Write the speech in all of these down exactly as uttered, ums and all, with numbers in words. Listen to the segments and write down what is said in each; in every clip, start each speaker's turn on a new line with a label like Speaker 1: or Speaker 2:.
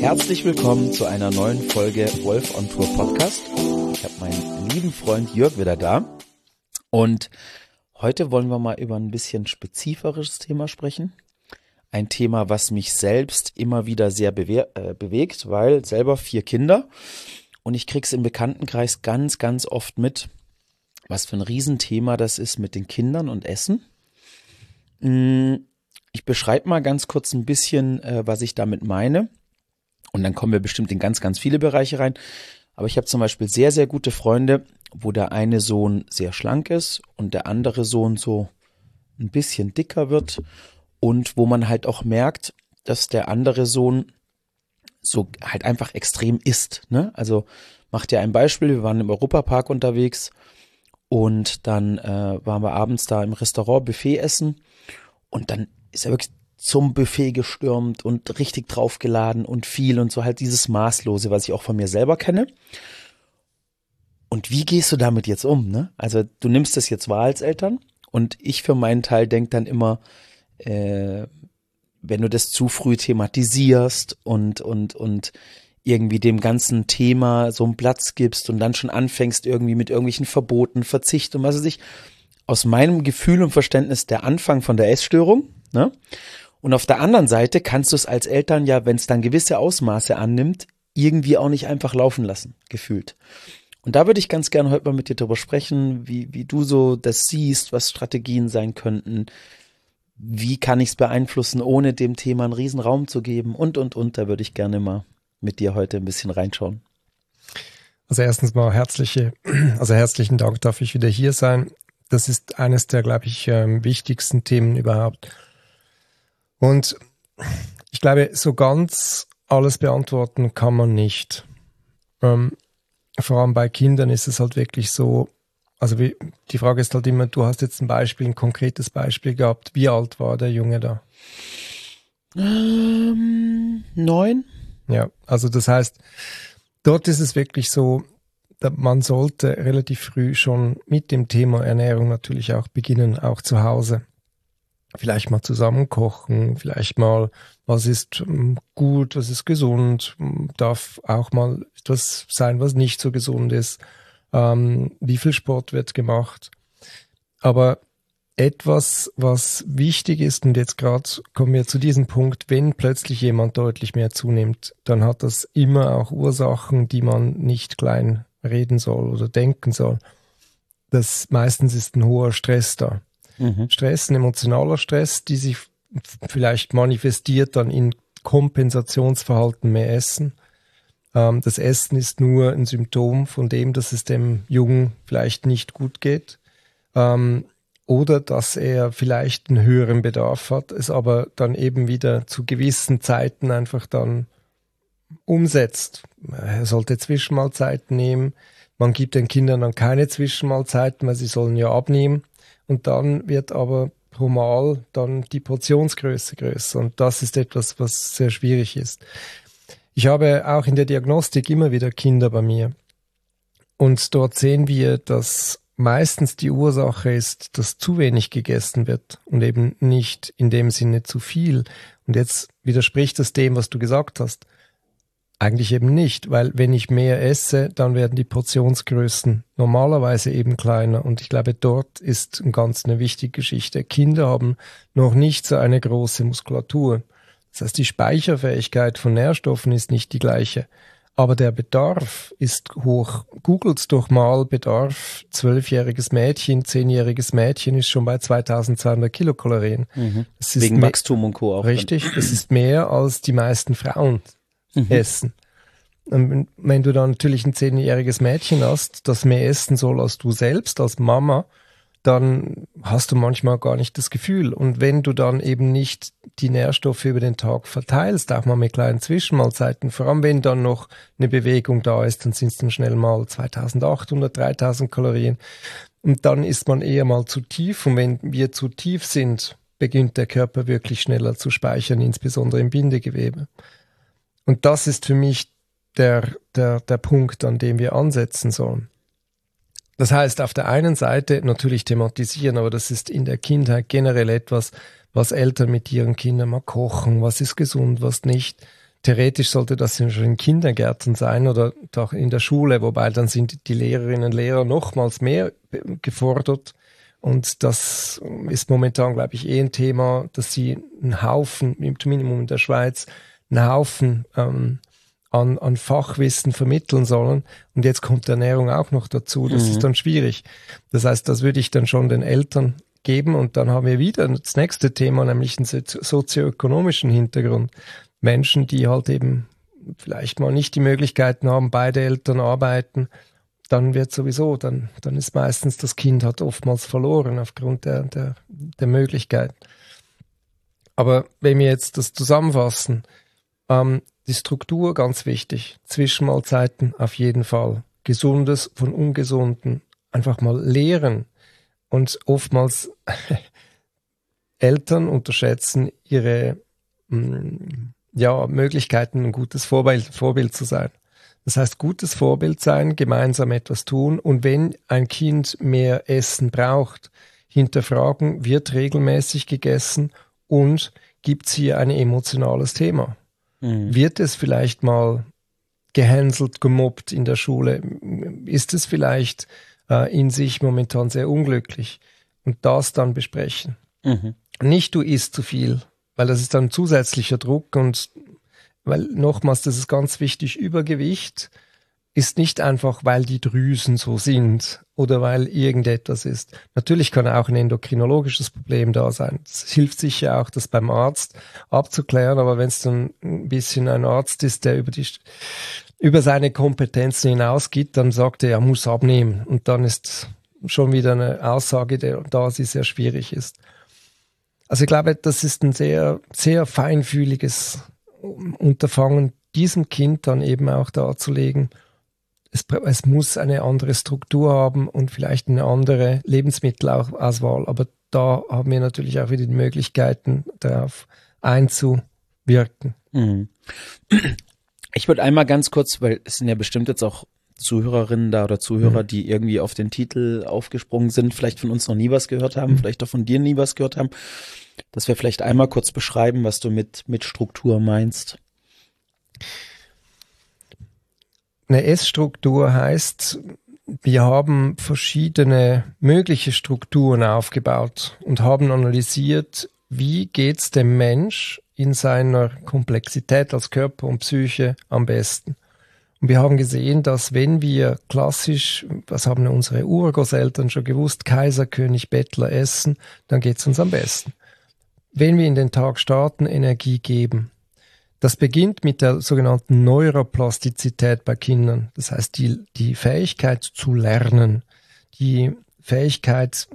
Speaker 1: Herzlich willkommen zu einer neuen Folge Wolf on Tour Podcast. Ich habe meinen lieben Freund Jörg wieder da und heute wollen wir mal über ein bisschen spezifisches Thema sprechen. Ein Thema, was mich selbst immer wieder sehr bewe- äh, bewegt, weil selber vier Kinder und ich krieg's im Bekanntenkreis ganz, ganz oft mit, was für ein Riesenthema das ist mit den Kindern und Essen. Ich beschreibe mal ganz kurz ein bisschen, äh, was ich damit meine. Und dann kommen wir bestimmt in ganz, ganz viele Bereiche rein. Aber ich habe zum Beispiel sehr, sehr gute Freunde, wo der eine Sohn sehr schlank ist und der andere Sohn so ein bisschen dicker wird. Und wo man halt auch merkt, dass der andere Sohn so halt einfach extrem isst, ne? Also macht ja ein Beispiel, wir waren im Europapark unterwegs und dann äh, waren wir abends da im Restaurant Buffet essen und dann ist er wirklich zum Buffet gestürmt und richtig draufgeladen und viel und so halt dieses Maßlose, was ich auch von mir selber kenne. Und wie gehst du damit jetzt um, ne? Also du nimmst das jetzt wahr als Eltern und ich für meinen Teil denke dann immer, äh, wenn du das zu früh thematisierst und und und irgendwie dem ganzen Thema so einen Platz gibst und dann schon anfängst irgendwie mit irgendwelchen Verboten, Verzicht und was weiß ich, aus meinem Gefühl und Verständnis der Anfang von der Essstörung, ne? Und auf der anderen Seite kannst du es als Eltern ja, wenn es dann gewisse Ausmaße annimmt, irgendwie auch nicht einfach laufen lassen, gefühlt. Und da würde ich ganz gerne heute mal mit dir darüber sprechen, wie, wie du so das siehst, was Strategien sein könnten, wie kann ich es beeinflussen, ohne dem Thema einen riesen Raum zu geben und, und, und. Da würde ich gerne mal mit dir heute ein bisschen reinschauen.
Speaker 2: Also erstens mal herzliche, also herzlichen Dank, darf ich wieder hier sein. Das ist eines der, glaube ich, wichtigsten Themen überhaupt. Und ich glaube, so ganz alles beantworten kann man nicht. Ähm, vor allem bei Kindern ist es halt wirklich so, also wie, die Frage ist halt immer, du hast jetzt ein Beispiel, ein konkretes Beispiel gehabt. Wie alt war der Junge da?
Speaker 1: Ähm, neun.
Speaker 2: Ja, also das heißt, dort ist es wirklich so, man sollte relativ früh schon mit dem Thema Ernährung natürlich auch beginnen, auch zu Hause. Vielleicht mal zusammen kochen, vielleicht mal, was ist gut, was ist gesund, darf auch mal etwas sein, was nicht so gesund ist, ähm, wie viel Sport wird gemacht. Aber etwas, was wichtig ist, und jetzt gerade kommen wir zu diesem Punkt, wenn plötzlich jemand deutlich mehr zunimmt, dann hat das immer auch Ursachen, die man nicht klein reden soll oder denken soll. Das meistens ist ein hoher Stress da. Mhm. Stress, ein emotionaler Stress, die sich vielleicht manifestiert dann in Kompensationsverhalten, mehr Essen. Ähm, das Essen ist nur ein Symptom von dem, dass es dem Jungen vielleicht nicht gut geht. Ähm, oder dass er vielleicht einen höheren Bedarf hat, es aber dann eben wieder zu gewissen Zeiten einfach dann umsetzt. Er sollte Zwischenmahlzeiten nehmen. Man gibt den Kindern dann keine Zwischenmahlzeiten, weil sie sollen ja abnehmen. Und dann wird aber pro Mal dann die Portionsgröße größer. Und das ist etwas, was sehr schwierig ist. Ich habe auch in der Diagnostik immer wieder Kinder bei mir. Und dort sehen wir, dass meistens die Ursache ist, dass zu wenig gegessen wird und eben nicht in dem Sinne zu viel. Und jetzt widerspricht das dem, was du gesagt hast. Eigentlich eben nicht, weil wenn ich mehr esse, dann werden die Portionsgrößen normalerweise eben kleiner. Und ich glaube, dort ist eine ganz eine wichtige Geschichte. Kinder haben noch nicht so eine große Muskulatur. Das heißt, die Speicherfähigkeit von Nährstoffen ist nicht die gleiche. Aber der Bedarf ist hoch. Googelt doch mal Bedarf, zwölfjähriges Mädchen, zehnjähriges Mädchen ist schon bei zweitausendzweihundert Kilokalorien.
Speaker 1: Mhm. Das ist wegen mehr, Wachstum und Co. auch.
Speaker 2: Richtig, das ist mehr als die meisten Frauen mhm. essen. Und wenn du dann natürlich ein zehnjähriges Mädchen hast, das mehr essen soll als du selbst, als Mama, dann hast du manchmal gar nicht das Gefühl. Und wenn du dann eben nicht die Nährstoffe über den Tag verteilst, auch mal mit kleinen Zwischenmahlzeiten, vor allem wenn dann noch eine Bewegung da ist, dann sind es dann schnell mal zweitausendachthundert, dreitausend Kalorien. Und dann ist man eher mal zu tief. Und wenn wir zu tief sind, beginnt der Körper wirklich schneller zu speichern, insbesondere im Bindegewebe. Und das ist für mich der, der, der Punkt, an dem wir ansetzen sollen. Das heißt, auf der einen Seite natürlich thematisieren, aber das ist in der Kindheit generell etwas, was Eltern mit ihren Kindern mal kochen, was ist gesund, was nicht. theoretisch sollte das schon in Kindergärten sein oder doch in der Schule, wobei dann sind die Lehrerinnen und Lehrer nochmals mehr gefordert. Und das ist momentan, glaube ich, eh ein Thema, dass sie einen Haufen, im Minimum in der Schweiz, einen Haufen ähm, an, an Fachwissen vermitteln sollen. Und jetzt kommt Ernährung auch noch dazu. Das mhm. ist dann schwierig. Das heißt, das würde ich dann schon den Eltern geben. Und dann haben wir wieder das nächste Thema, nämlich einen sozioökonomischen Hintergrund. Menschen, die halt eben vielleicht mal nicht die Möglichkeiten haben, beide Eltern arbeiten, dann wird sowieso, dann, dann ist meistens das Kind hat oftmals verloren aufgrund der, der, der Möglichkeit. Aber wenn wir jetzt das zusammenfassen, ähm, die Struktur ganz wichtig, Zwischenmahlzeiten auf jeden Fall, Gesundes von Ungesunden, einfach mal lehren. Und oftmals Eltern unterschätzen ihre mh, ja, Möglichkeiten, ein gutes Vorbild, Vorbild zu sein. Das heißt, gutes Vorbild sein, gemeinsam etwas tun und wenn ein Kind mehr Essen braucht, hinterfragen, wird regelmäßig gegessen und gibt es hier ein emotionales Thema? Mhm. Wird es vielleicht mal gehänselt, gemobbt in der Schule? Ist es vielleicht äh, in sich momentan sehr unglücklich? Und das dann besprechen. Mhm. Nicht du isst zu viel, weil das ist dann zusätzlicher Druck und weil nochmals, das ist ganz wichtig, Übergewicht ist nicht einfach, weil die Drüsen so sind oder weil irgendetwas ist. Natürlich kann auch ein endokrinologisches Problem da sein. Es hilft sicher auch, das beim Arzt abzuklären, aber wenn es dann ein bisschen ein Arzt ist, der über die über seine Kompetenzen hinausgeht, dann sagt er, er muss abnehmen und dann ist schon wieder eine Aussage, die da sie sehr schwierig ist. Also ich glaube, das ist ein sehr, sehr feinfühliges Unterfangen, diesem Kind dann eben auch darzulegen, es, es muss eine andere Struktur haben und vielleicht eine andere Lebensmittelauswahl, aber da haben wir natürlich auch wieder die Möglichkeiten, darauf einzuwirken.
Speaker 1: Mhm. Ich würde einmal ganz kurz, weil es sind ja bestimmt jetzt auch Zuhörerinnen da oder Zuhörer, mhm. die irgendwie auf den Titel aufgesprungen sind, vielleicht von uns noch nie was gehört haben, mhm. vielleicht auch von dir nie was gehört haben, dass wir vielleicht einmal kurz beschreiben, was du mit, mit Struktur meinst.
Speaker 2: Eine Essstruktur heißt, wir haben verschiedene mögliche Strukturen aufgebaut und haben analysiert, wie geht es dem Mensch in seiner Komplexität als Körper und Psyche am besten. Und wir haben gesehen, dass wenn wir klassisch, was haben unsere Urgroßeltern schon gewusst, Kaiser, König, Bettler essen, dann geht es uns am besten. Wenn wir in den Tag starten, Energie geben. Das beginnt mit der sogenannten Neuroplastizität bei Kindern. Das heißt, die, die Fähigkeit zu lernen, die Fähigkeit,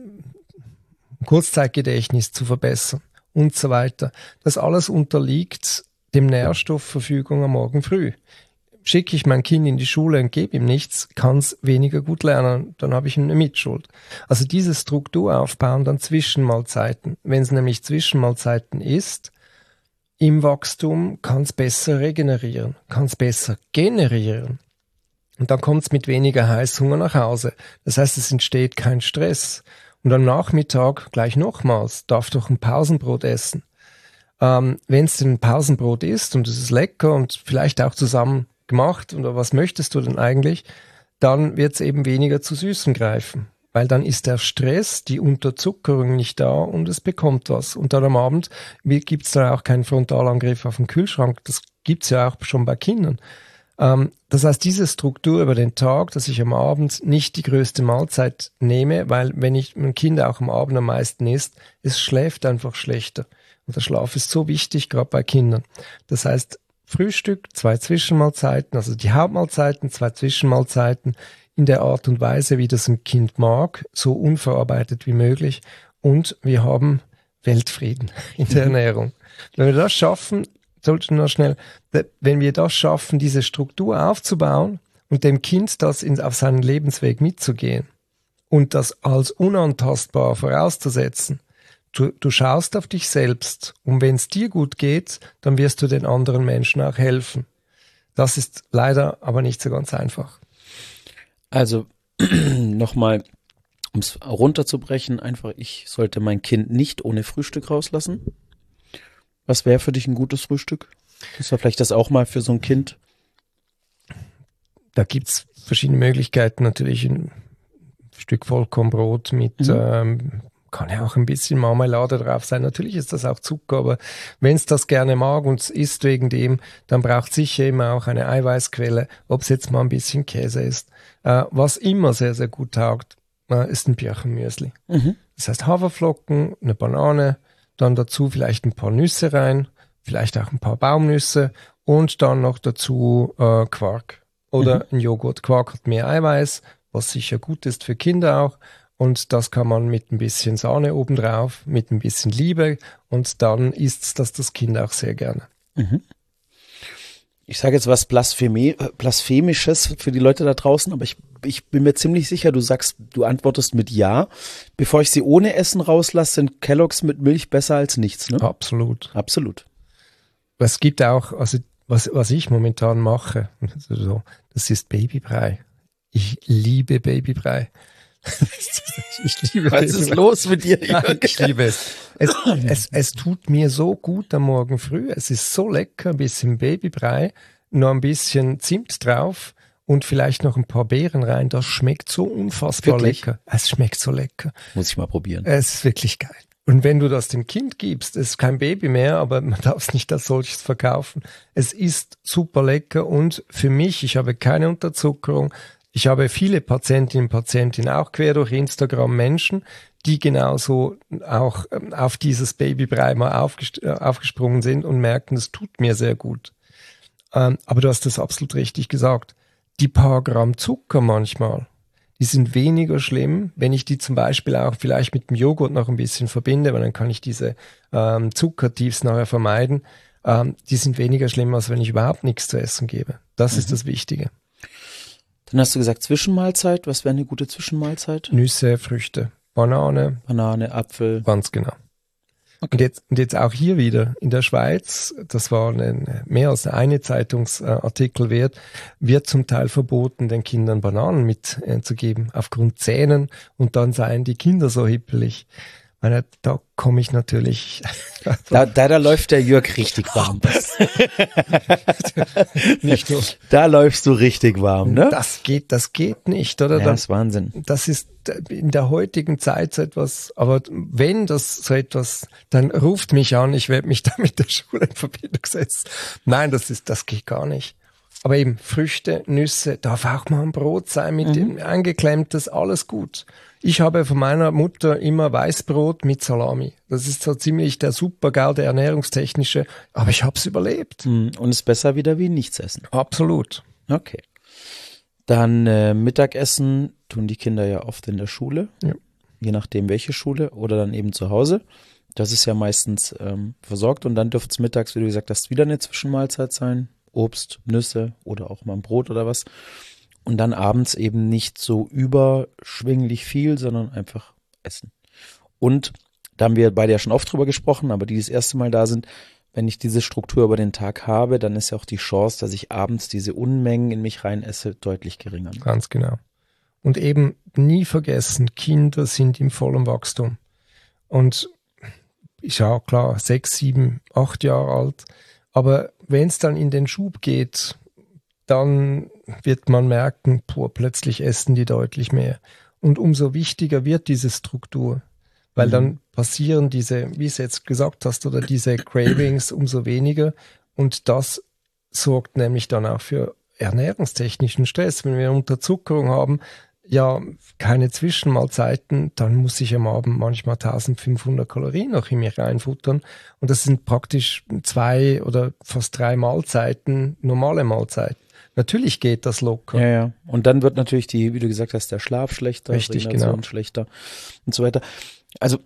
Speaker 2: Kurzzeitgedächtnis zu verbessern und so weiter. Das alles unterliegt dem Nährstoffverfügung am Morgen früh. Schicke ich mein Kind in die Schule und gebe ihm nichts, kann es weniger gut lernen, dann habe ich eine Mitschuld. Also diese Struktur aufbauen, dann Zwischenmahlzeiten. Wenn es nämlich Zwischenmahlzeiten ist, im Wachstum kann es besser regenerieren, kann es besser generieren. Und dann kommt es mit weniger Heißhunger nach Hause. Das heißt, es entsteht kein Stress. Und am Nachmittag gleich nochmals, darf doch ein Pausenbrot essen. Ähm, wenn es ein Pausenbrot ist und es ist lecker und vielleicht auch zusammen gemacht oder was möchtest du denn eigentlich, dann wird es eben weniger zu Süßem greifen. Weil dann ist der Stress, die Unterzuckerung nicht da und es bekommt was. Und dann am Abend gibt es dann auch keinen Frontalangriff auf den Kühlschrank. Das gibt es ja auch schon bei Kindern. Ähm, das heißt, diese Struktur über den Tag, dass ich am Abend nicht die größte Mahlzeit nehme, weil wenn ich mein Kind auch am Abend am meisten isst, es schläft einfach schlechter. Und der Schlaf ist so wichtig, gerade bei Kindern. Das heißt, Frühstück, zwei Zwischenmahlzeiten, also die Hauptmahlzeiten, zwei Zwischenmahlzeiten, in der Art und Weise, wie das ein Kind mag, so unverarbeitet wie möglich. Und wir haben Weltfrieden in der Ernährung. Wenn wir das schaffen, sollten wir noch schnell, wenn wir das schaffen, diese Struktur aufzubauen und dem Kind das in, auf seinen Lebensweg mitzugehen und das als unantastbar vorauszusetzen, du, du schaust auf dich selbst und wenn es dir gut geht, dann wirst du den anderen Menschen auch helfen. Das ist leider aber nicht so ganz einfach.
Speaker 1: Also nochmal, um es runterzubrechen, einfach, ich sollte mein Kind nicht ohne Frühstück rauslassen. Was wäre für dich ein gutes Frühstück? Ist ja vielleicht das auch mal für so ein Kind?
Speaker 2: Da gibt's verschiedene Möglichkeiten. Natürlich ein Stück Vollkornbrot mit, mhm. ähm, kann ja auch ein bisschen Marmelade drauf sein. Natürlich ist das auch Zucker, aber wenn es das gerne mag und es isst wegen dem, dann braucht sicher immer auch eine Eiweißquelle, ob es jetzt mal ein bisschen Käse ist. Äh, was immer sehr, sehr gut taugt, äh, ist ein Birchenmüsli. Mhm. Das heißt Haferflocken, eine Banane, dann dazu vielleicht ein paar Nüsse rein, vielleicht auch ein paar Baumnüsse und dann noch dazu äh, Quark oder mhm. ein Joghurt. Quark hat mehr Eiweiß, was sicher gut ist für Kinder auch. Und das kann man mit ein bisschen Sahne obendrauf, mit ein bisschen Liebe und dann isst das das Kind auch sehr gerne.
Speaker 1: Mhm. Ich sage jetzt was Blasphemie, Blasphemisches für die Leute da draußen, aber ich, ich bin mir ziemlich sicher, du sagst, du antwortest mit Ja. Bevor ich sie ohne Essen rauslasse, sind Kelloggs mit Milch besser als nichts, ne?
Speaker 2: Absolut.
Speaker 1: Absolut.
Speaker 2: Es gibt auch, also was, was ich momentan mache, also, das ist Babybrei. Ich liebe Babybrei.
Speaker 1: Ich liebe Was ist los mit dir?
Speaker 2: Nein, ich liebe es. Es, es. es tut mir so gut am Morgen früh. Es ist so lecker, ein bisschen Babybrei, noch ein bisschen Zimt drauf und vielleicht noch ein paar Beeren rein. Das schmeckt so unfassbar wirklich? lecker. Es schmeckt so lecker.
Speaker 1: Muss ich mal probieren.
Speaker 2: Es ist wirklich geil. Und wenn du das dem Kind gibst, es ist kein Baby mehr, aber man darf es nicht als solches verkaufen. Es ist super lecker und für mich, ich habe keine Unterzuckerung. Ich habe viele Patientinnen und Patienten auch quer durch Instagram Menschen, die genauso auch auf dieses Babybrei mal aufgest- aufgesprungen sind und merken, es tut mir sehr gut. Ähm, aber du hast das absolut richtig gesagt. Die paar Gramm Zucker manchmal, die sind weniger schlimm, wenn ich die zum Beispiel auch vielleicht mit dem Joghurt noch ein bisschen verbinde, weil dann kann ich diese ähm, Zuckertiefs nachher vermeiden. Ähm, die sind weniger schlimm, als wenn ich überhaupt nichts zu essen gebe. Das mhm. ist das Wichtige.
Speaker 1: Dann hast du gesagt Zwischenmahlzeit. Was wäre eine gute Zwischenmahlzeit?
Speaker 2: Nüsse, Früchte, Banane.
Speaker 1: Banane, Apfel.
Speaker 2: Ganz genau. Okay. Und, jetzt, und jetzt auch hier wieder in der Schweiz, das war eine, mehr als eine Zeitungsartikel wert, wird zum Teil verboten, den Kindern Bananen mitzugeben, äh, aufgrund Zähnen. Und dann seien die Kinder so hippelig. Meine, da komme ich natürlich.
Speaker 1: Da, da, da läuft der Jörg richtig warm.
Speaker 2: Nicht nur.
Speaker 1: Da läufst du richtig warm, ne?
Speaker 2: Das geht, das geht nicht, oder?
Speaker 1: Ja, das ist Wahnsinn.
Speaker 2: Das ist in der heutigen Zeit so etwas, aber wenn das so etwas, dann ruft mich an, ich werde mich da mit der Schule in Verbindung setzen. Nein, das ist, das geht gar nicht. Aber eben Früchte, Nüsse, darf auch mal ein Brot sein mit mhm. dem angeklemmtes, alles gut. Ich habe von meiner Mutter immer Weißbrot mit Salami. Das ist so ziemlich der Super-GAU, der ernährungstechnische, aber ich habe es überlebt.
Speaker 1: Und ist besser wieder wie nichts essen.
Speaker 2: Absolut.
Speaker 1: Okay. Dann äh, Mittagessen tun die Kinder ja oft in der Schule, ja. Je nachdem welche Schule oder dann eben zu Hause. Das ist ja meistens ähm, versorgt und dann dürfte es mittags, wie du gesagt hast, wieder eine Zwischenmahlzeit sein. Obst, Nüsse oder auch mal ein Brot oder was. Und dann abends eben nicht so überschwinglich viel, sondern einfach essen. Und da haben wir beide ja schon oft drüber gesprochen, aber die das erste Mal da sind, wenn ich diese Struktur über den Tag habe, dann ist ja auch die Chance, dass ich abends diese Unmengen in mich rein esse, deutlich geringer.
Speaker 2: Ganz genau. Und eben nie vergessen, Kinder sind im vollen Wachstum. Und ist ja klar, sechs, sieben, acht Jahre alt. Aber wenn es dann in den Schub geht, dann wird man merken, boah, plötzlich essen die deutlich mehr. Und umso wichtiger wird diese Struktur, weil mhm. dann passieren diese, wie du jetzt gesagt hast, oder diese Cravings umso weniger. Und das sorgt nämlich dann auch für ernährungstechnischen Stress. Wenn wir Unterzuckerung haben, ja, keine Zwischenmahlzeiten, dann muss ich am Abend manchmal eintausendfünfhundert Kalorien noch in mich reinfuttern. Und das sind praktisch zwei oder fast drei Mahlzeiten, normale Mahlzeiten. Natürlich geht das locker.
Speaker 1: Ja, ja. Und dann wird natürlich die, wie du gesagt hast, der Schlaf schlechter,
Speaker 2: richtig, genau.
Speaker 1: schlechter und so weiter. Also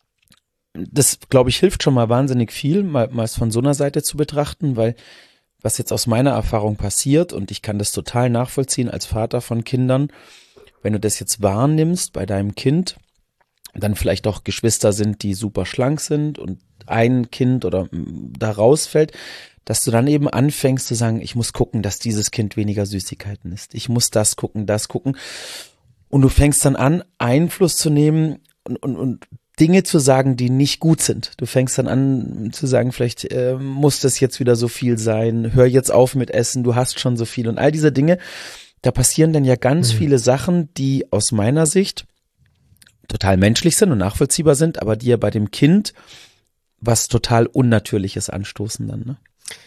Speaker 1: das, glaube ich, hilft schon mal wahnsinnig viel, mal, mal es von so einer Seite zu betrachten, weil was jetzt aus meiner Erfahrung passiert, und ich kann das total nachvollziehen als Vater von Kindern, wenn du das jetzt wahrnimmst bei deinem Kind, dann vielleicht auch Geschwister sind, die super schlank sind und ein Kind oder da rausfällt, dass du dann eben anfängst zu sagen, ich muss gucken, dass dieses Kind weniger Süßigkeiten isst. Ich muss das gucken, das gucken. Und du fängst dann an, Einfluss zu nehmen und, und, und Dinge zu sagen, die nicht gut sind. Du fängst dann an zu sagen, vielleicht äh, muss das jetzt wieder so viel sein, hör jetzt auf mit Essen, du hast schon so viel und all diese Dinge. Da passieren dann ja ganz mhm. viele Sachen, die aus meiner Sicht total menschlich sind und nachvollziehbar sind, aber die ja bei dem Kind was total Unnatürliches anstoßen dann, ne?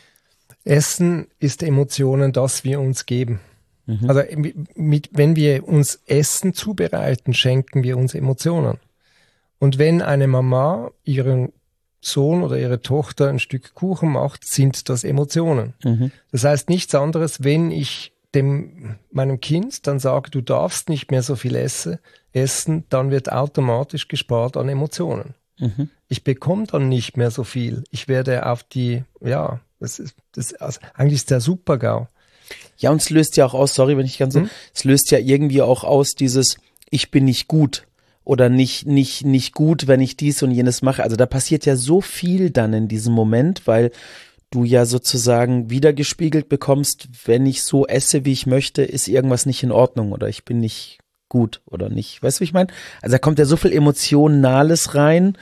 Speaker 2: Essen ist Emotionen, das wir uns geben.
Speaker 1: Mhm.
Speaker 2: Also mit, wenn wir uns Essen zubereiten, schenken wir uns Emotionen. Und wenn eine Mama ihren Sohn oder ihre Tochter ein Stück Kuchen macht, sind das Emotionen. Mhm. Das heißt nichts anderes, wenn ich dem meinem Kind dann sage, du darfst nicht mehr so viel esse, essen, dann wird automatisch gespart an Emotionen. Mhm. Ich bekomme dann nicht mehr so viel. Ich werde auf die, ja, das ist, das, also eigentlich ist der Super-GAU.
Speaker 1: Ja, und es löst ja auch aus, sorry, wenn ich ganz so, hm? es löst ja irgendwie auch aus dieses, ich bin nicht gut. Oder nicht, nicht, nicht gut, wenn ich dies und jenes mache. Also da passiert ja so viel dann in diesem Moment, weil du ja sozusagen wiedergespiegelt bekommst, wenn ich so esse, wie ich möchte, ist irgendwas nicht in Ordnung oder ich bin nicht gut oder nicht. Weißt du, wie ich meine? Also da kommt ja so viel Emotionales rein.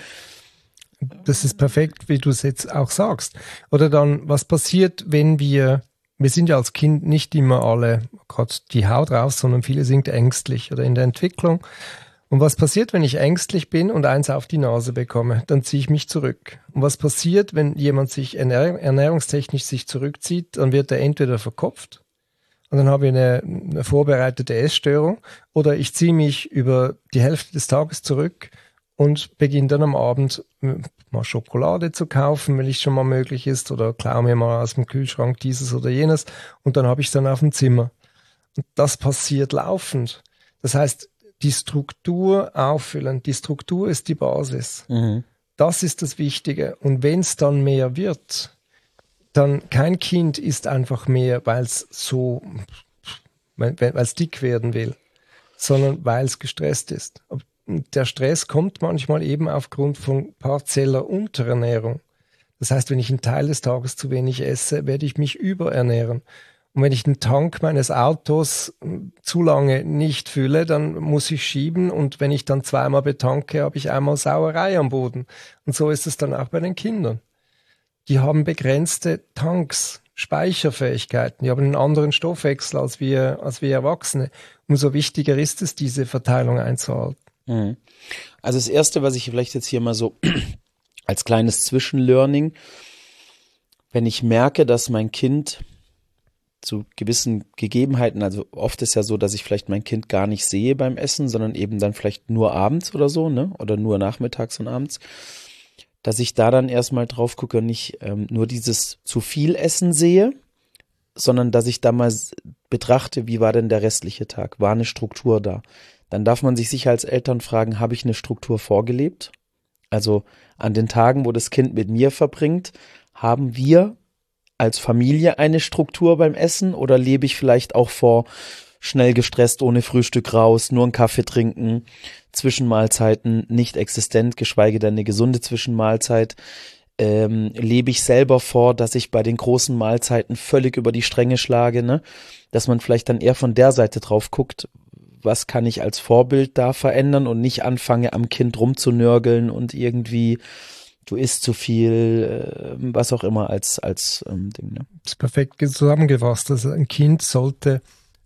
Speaker 2: Das ist perfekt, wie du es jetzt auch sagst. Oder dann, was passiert, wenn wir, wir sind ja als Kind nicht immer alle, gerade die Haut raus, sondern viele sind ängstlich oder in der Entwicklung. Und was passiert, wenn ich ängstlich bin und eins auf die Nase bekomme? Dann ziehe ich mich zurück. Und was passiert, wenn jemand sich ernähr- ernährungstechnisch sich zurückzieht? Dann wird er entweder verkopft und dann habe ich eine, eine vorbereitete Essstörung oder ich ziehe mich über die Hälfte des Tages zurück und beginne dann am Abend mal Schokolade zu kaufen, wenn es schon mal möglich ist, oder klaue mir mal aus dem Kühlschrank dieses oder jenes und dann habe ich es dann auf dem Zimmer. Und das passiert laufend. Das heißt, die Struktur auffüllen. Die Struktur ist die Basis. Mhm. Das ist das Wichtige. Und wenn es dann mehr wird, dann kein Kind isst einfach mehr, weil es so, weil es dick werden will, sondern weil es gestresst ist. Der Stress kommt manchmal eben aufgrund von partieller Unterernährung. Das heißt, wenn ich einen Teil des Tages zu wenig esse, werde ich mich überernähren. Und wenn ich den Tank meines Autos zu lange nicht fülle, dann muss ich schieben. Und wenn ich dann zweimal betanke, habe ich einmal Sauerei am Boden. Und so ist es dann auch bei den Kindern. Die haben begrenzte Tanks, Speicherfähigkeiten. Die haben einen anderen Stoffwechsel als wir, als wir Erwachsene. Umso wichtiger ist es, diese Verteilung einzuhalten.
Speaker 1: Also das Erste, was ich vielleicht jetzt hier mal so als kleines Zwischenlearning, wenn ich merke, dass mein Kind zu gewissen Gegebenheiten, also oft ist ja so, dass ich vielleicht mein Kind gar nicht sehe beim Essen, sondern eben dann vielleicht nur abends oder so, ne, oder nur nachmittags und abends, dass ich da dann erstmal drauf gucke und nicht ähm, nur dieses zu viel Essen sehe, sondern dass ich da mal betrachte, wie war denn der restliche Tag, war eine Struktur da. Dann darf man sich sicher als Eltern fragen, habe ich eine Struktur vorgelebt? Also an den Tagen, wo das Kind mit mir verbringt, haben wir als Familie eine Struktur beim Essen oder lebe ich vielleicht auch vor, schnell gestresst, ohne Frühstück raus, nur einen Kaffee trinken, Zwischenmahlzeiten nicht existent, geschweige denn eine gesunde Zwischenmahlzeit. Ähm, lebe ich selber vor, dass ich bei den großen Mahlzeiten völlig über die Stränge schlage, ne? Dass man vielleicht dann eher von der Seite drauf guckt, was kann ich als Vorbild da verändern und nicht anfange am Kind rumzunörgeln und irgendwie du isst zu viel, äh, was auch immer als, als ähm, Ding. Ne?
Speaker 2: Das ist perfekt zusammengefasst. Also ein Kind sollte,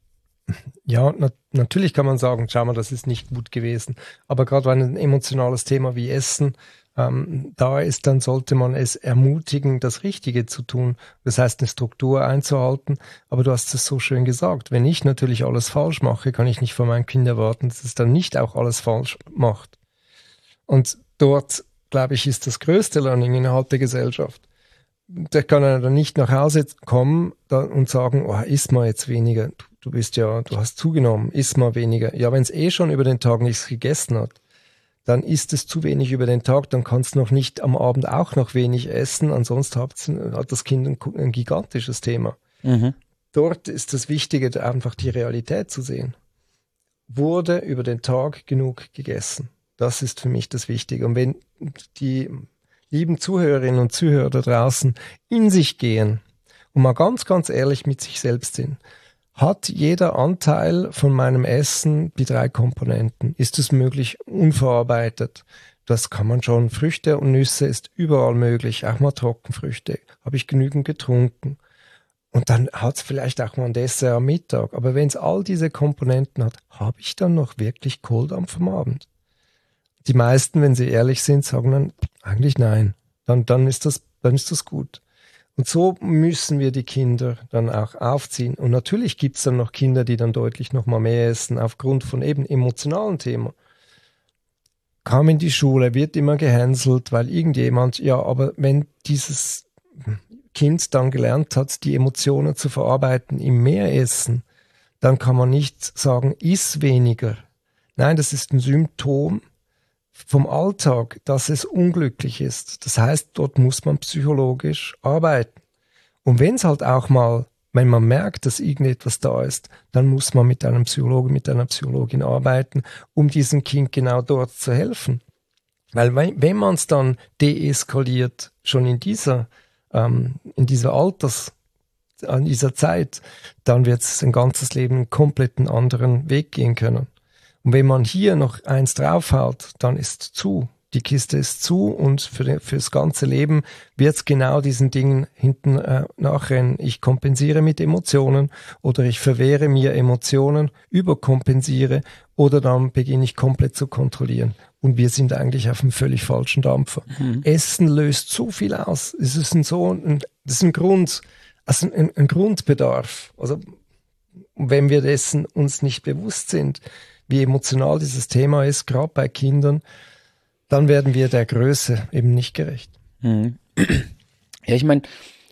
Speaker 2: ja, na, natürlich kann man sagen, schau mal, das ist nicht gut gewesen. Aber gerade wenn ein emotionales Thema wie Essen ähm, da ist, dann sollte man es ermutigen, das Richtige zu tun. Das heißt, eine Struktur einzuhalten. Aber du hast es so schön gesagt. Wenn ich natürlich alles falsch mache, kann ich nicht von meinem Kind erwarten, dass es dann nicht auch alles falsch macht. Und dort, glaube ich, ist das größte Learning innerhalb der Gesellschaft. Der kann dann nicht nach Hause kommen und sagen, oh, iss mal jetzt weniger. Du, du bist ja, du hast zugenommen, iss mal weniger. Ja, wenn es eh schon über den Tag nichts gegessen hat, dann isst es zu wenig über den Tag, dann kannst du noch nicht am Abend auch noch wenig essen, ansonsten hat, hat das Kind ein, ein gigantisches Thema. Mhm. Dort ist das Wichtige, einfach die Realität zu sehen. Wurde über den Tag genug gegessen? Das ist für mich das Wichtige. Und wenn die lieben Zuhörerinnen und Zuhörer da draußen in sich gehen und mal ganz, ganz ehrlich mit sich selbst sind, hat jeder Anteil von meinem Essen die drei Komponenten? Ist es möglich unverarbeitet? das kann man schon. Früchte und Nüsse ist überall möglich, auch mal Trockenfrüchte. Habe ich genügend getrunken. Und dann hat es vielleicht auch mal ein Dessert am Mittag. Aber wenn es all diese Komponenten hat, habe ich dann noch wirklich Kohldampf am Abend? Die meisten, wenn sie ehrlich sind, sagen dann eigentlich nein. Dann, dann, ist das, dann ist das gut. Und so müssen wir die Kinder dann auch aufziehen. Und natürlich gibt es dann noch Kinder, die dann deutlich noch mal mehr essen, aufgrund von eben emotionalen Themen. Kam in die Schule, wird immer gehänselt, weil irgendjemand, ja, aber wenn dieses Kind dann gelernt hat, die Emotionen zu verarbeiten im Mehressen, dann kann man nicht sagen, iss weniger. Nein, das ist ein Symptom vom Alltag, dass es unglücklich ist. Das heißt, dort muss man psychologisch arbeiten. Und wenn es halt auch mal, wenn man merkt, dass irgendetwas da ist, dann muss man mit einem Psychologen, mit einer Psychologin arbeiten, um diesem Kind genau dort zu helfen. Weil wenn man es dann deeskaliert, schon in dieser, ähm, in dieser Alters, an dieser Zeit, dann wird es ein ganzes Leben einen kompletten anderen Weg gehen können. Und wenn man hier noch eins draufhaut, dann ist zu. Die Kiste ist zu und für, den, für das ganze Leben wird es genau diesen Dingen hinten äh, nachrennen. Ich kompensiere mit Emotionen oder ich verwehre mir Emotionen, überkompensiere oder dann beginne ich komplett zu kontrollieren. Und wir sind eigentlich auf einem völlig falschen Dampfer. Mhm. Essen löst so viel aus. Es ist ein, so ein, das ist ein, Grund, also ein, ein Grundbedarf. Also wenn wir dessen uns nicht bewusst sind, wie emotional dieses Thema ist, gerade bei Kindern, dann werden wir der Größe eben nicht gerecht.
Speaker 1: Mhm. Ja, ich meine,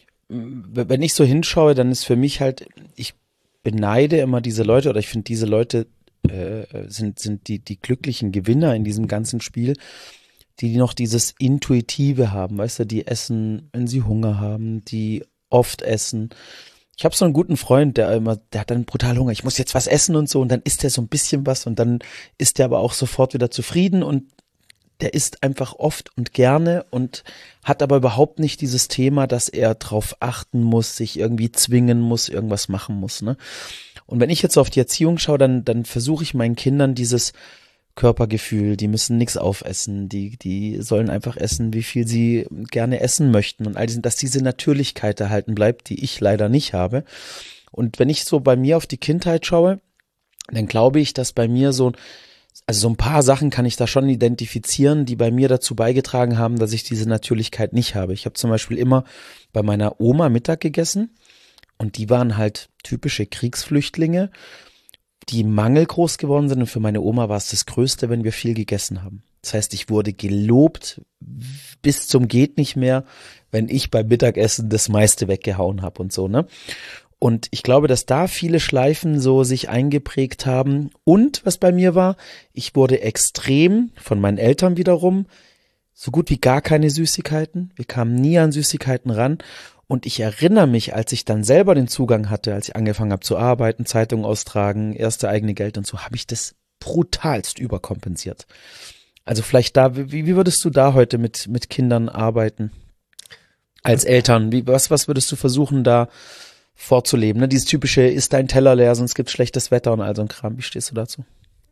Speaker 1: wenn ich so hinschaue, dann ist für mich halt, ich beneide immer diese Leute oder ich finde, diese Leute äh, sind, sind die, die glücklichen Gewinner in diesem ganzen Spiel, die noch dieses Intuitive haben, weißt du, die essen, wenn sie Hunger haben, die oft essen. Ich habe so einen guten Freund, der immer, der hat dann brutal Hunger, ich muss jetzt was essen und so und dann isst er so ein bisschen was und dann ist er aber auch sofort wieder zufrieden und der isst einfach oft und gerne und hat aber überhaupt nicht dieses Thema, dass er drauf achten muss, sich irgendwie zwingen muss, irgendwas machen muss, ne? Und wenn ich jetzt so auf die Erziehung schaue, dann, dann versuche ich meinen Kindern dieses Körpergefühl, die müssen nichts aufessen, die, die sollen einfach essen, wie viel sie gerne essen möchten und all diesen, dass diese Natürlichkeit erhalten bleibt, die ich leider nicht habe. Und wenn ich so bei mir auf die Kindheit schaue, dann glaube ich, dass bei mir so, also so ein paar Sachen kann ich da schon identifizieren, die bei mir dazu beigetragen haben, dass ich diese Natürlichkeit nicht habe. Ich habe zum Beispiel immer bei meiner Oma Mittag gegessen und die waren halt typische Kriegsflüchtlinge, die mangelgroß geworden sind und für meine Oma war es das Größte, wenn wir viel gegessen haben. Das heißt, ich wurde gelobt bis zum geht nicht mehr, wenn ich beim Mittagessen das meiste weggehauen habe und so, ne? Und ich glaube, dass da viele Schleifen so sich eingeprägt haben. Und was bei mir war, ich wurde extrem von meinen Eltern wiederum so gut wie gar keine Süßigkeiten. Wir kamen nie an Süßigkeiten ran. Und ich erinnere mich, als ich dann selber den Zugang hatte, als ich angefangen habe zu arbeiten, Zeitung austragen, erste eigene Geld und so, habe ich das brutalst überkompensiert. Also vielleicht da, wie, wie würdest du da heute mit, mit Kindern arbeiten? Als Eltern, wie, was, was würdest du versuchen da vorzuleben? Ne? Dieses typische, ist dein Teller leer, sonst gibt es schlechtes Wetter und all so ein Kram. Wie stehst du dazu?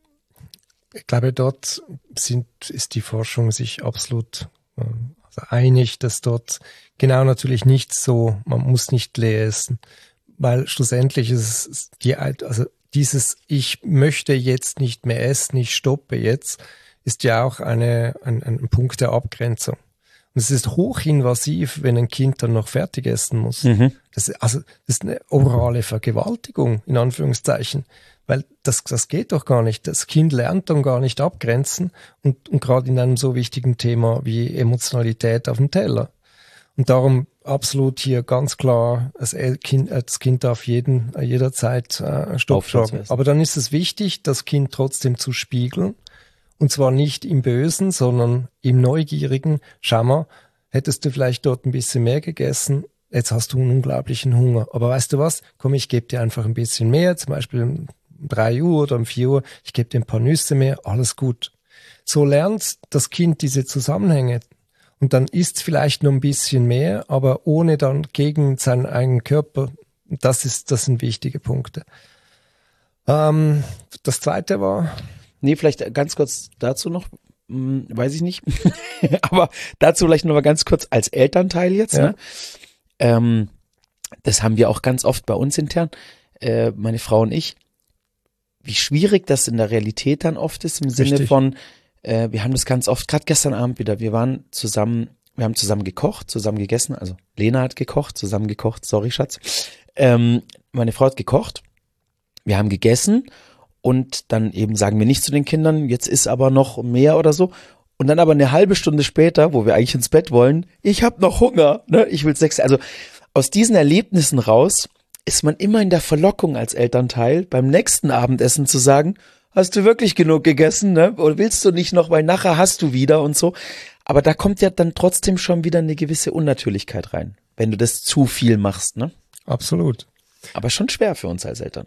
Speaker 2: Ich glaube, dort sind, ist die Forschung sich absolut ähm, also einig, dass dort genau natürlich nicht so, man muss nicht leer essen, weil schlussendlich ist es die, also dieses ich möchte jetzt nicht mehr essen, ich stoppe jetzt, ist ja auch eine, ein, ein Punkt der Abgrenzung. Und es ist hochinvasiv, wenn ein Kind dann noch fertig essen muss. Mhm. Das, also, das ist eine orale Vergewaltigung, in Anführungszeichen. Weil das, das geht doch gar nicht. Das Kind lernt dann gar nicht abgrenzen und, und gerade in einem so wichtigen Thema wie Emotionalität auf dem Teller. Und darum absolut hier ganz klar, das Kind, das Kind darf jeden, jederzeit äh, Stopp sagen. Aber dann ist es wichtig, das Kind trotzdem zu spiegeln. Und zwar nicht im Bösen, sondern im Neugierigen. Schau mal, hättest du vielleicht dort ein bisschen mehr gegessen, jetzt hast du einen unglaublichen Hunger. Aber weißt du was? Komm, ich gebe dir einfach ein bisschen mehr, zum Beispiel um drei Uhr oder um vier Uhr, ich gebe dir ein paar Nüsse mehr, alles gut. So lernt das Kind diese Zusammenhänge. Und dann isst vielleicht noch ein bisschen mehr, aber ohne dann gegen seinen eigenen Körper. Das ist, das sind wichtige Punkte. Ähm, das zweite war...
Speaker 1: Nee, vielleicht ganz kurz dazu noch. hm, weiß ich nicht. Aber dazu vielleicht noch mal ganz kurz als Elternteil jetzt.
Speaker 2: Ja.
Speaker 1: Ne? Ähm, das haben wir auch ganz oft bei uns intern, äh, meine Frau und ich, wie schwierig das in der Realität dann oft ist, im Sinne
Speaker 2: Richtig.
Speaker 1: von, äh, wir haben das ganz oft, gerade gestern Abend wieder, wir waren zusammen, wir haben zusammen gekocht, zusammen gegessen, also Lena hat gekocht, zusammen gekocht, sorry Schatz. Ähm, meine Frau hat gekocht, wir haben gegessen und dann eben sagen wir nicht zu den Kindern, jetzt ist aber noch mehr oder so. Und dann aber eine halbe Stunde später, wo wir eigentlich ins Bett wollen, ich habe noch Hunger, ne? Ich will Sex. Also aus diesen Erlebnissen raus ist man immer in der Verlockung als Elternteil, beim nächsten Abendessen zu sagen, hast du wirklich genug gegessen, ne? Oder willst du nicht noch, weil nachher hast du wieder und so. Aber da kommt ja dann trotzdem schon wieder eine gewisse Unnatürlichkeit rein, wenn du das zu viel machst, ne?
Speaker 2: Absolut.
Speaker 1: Aber schon schwer für uns als Eltern.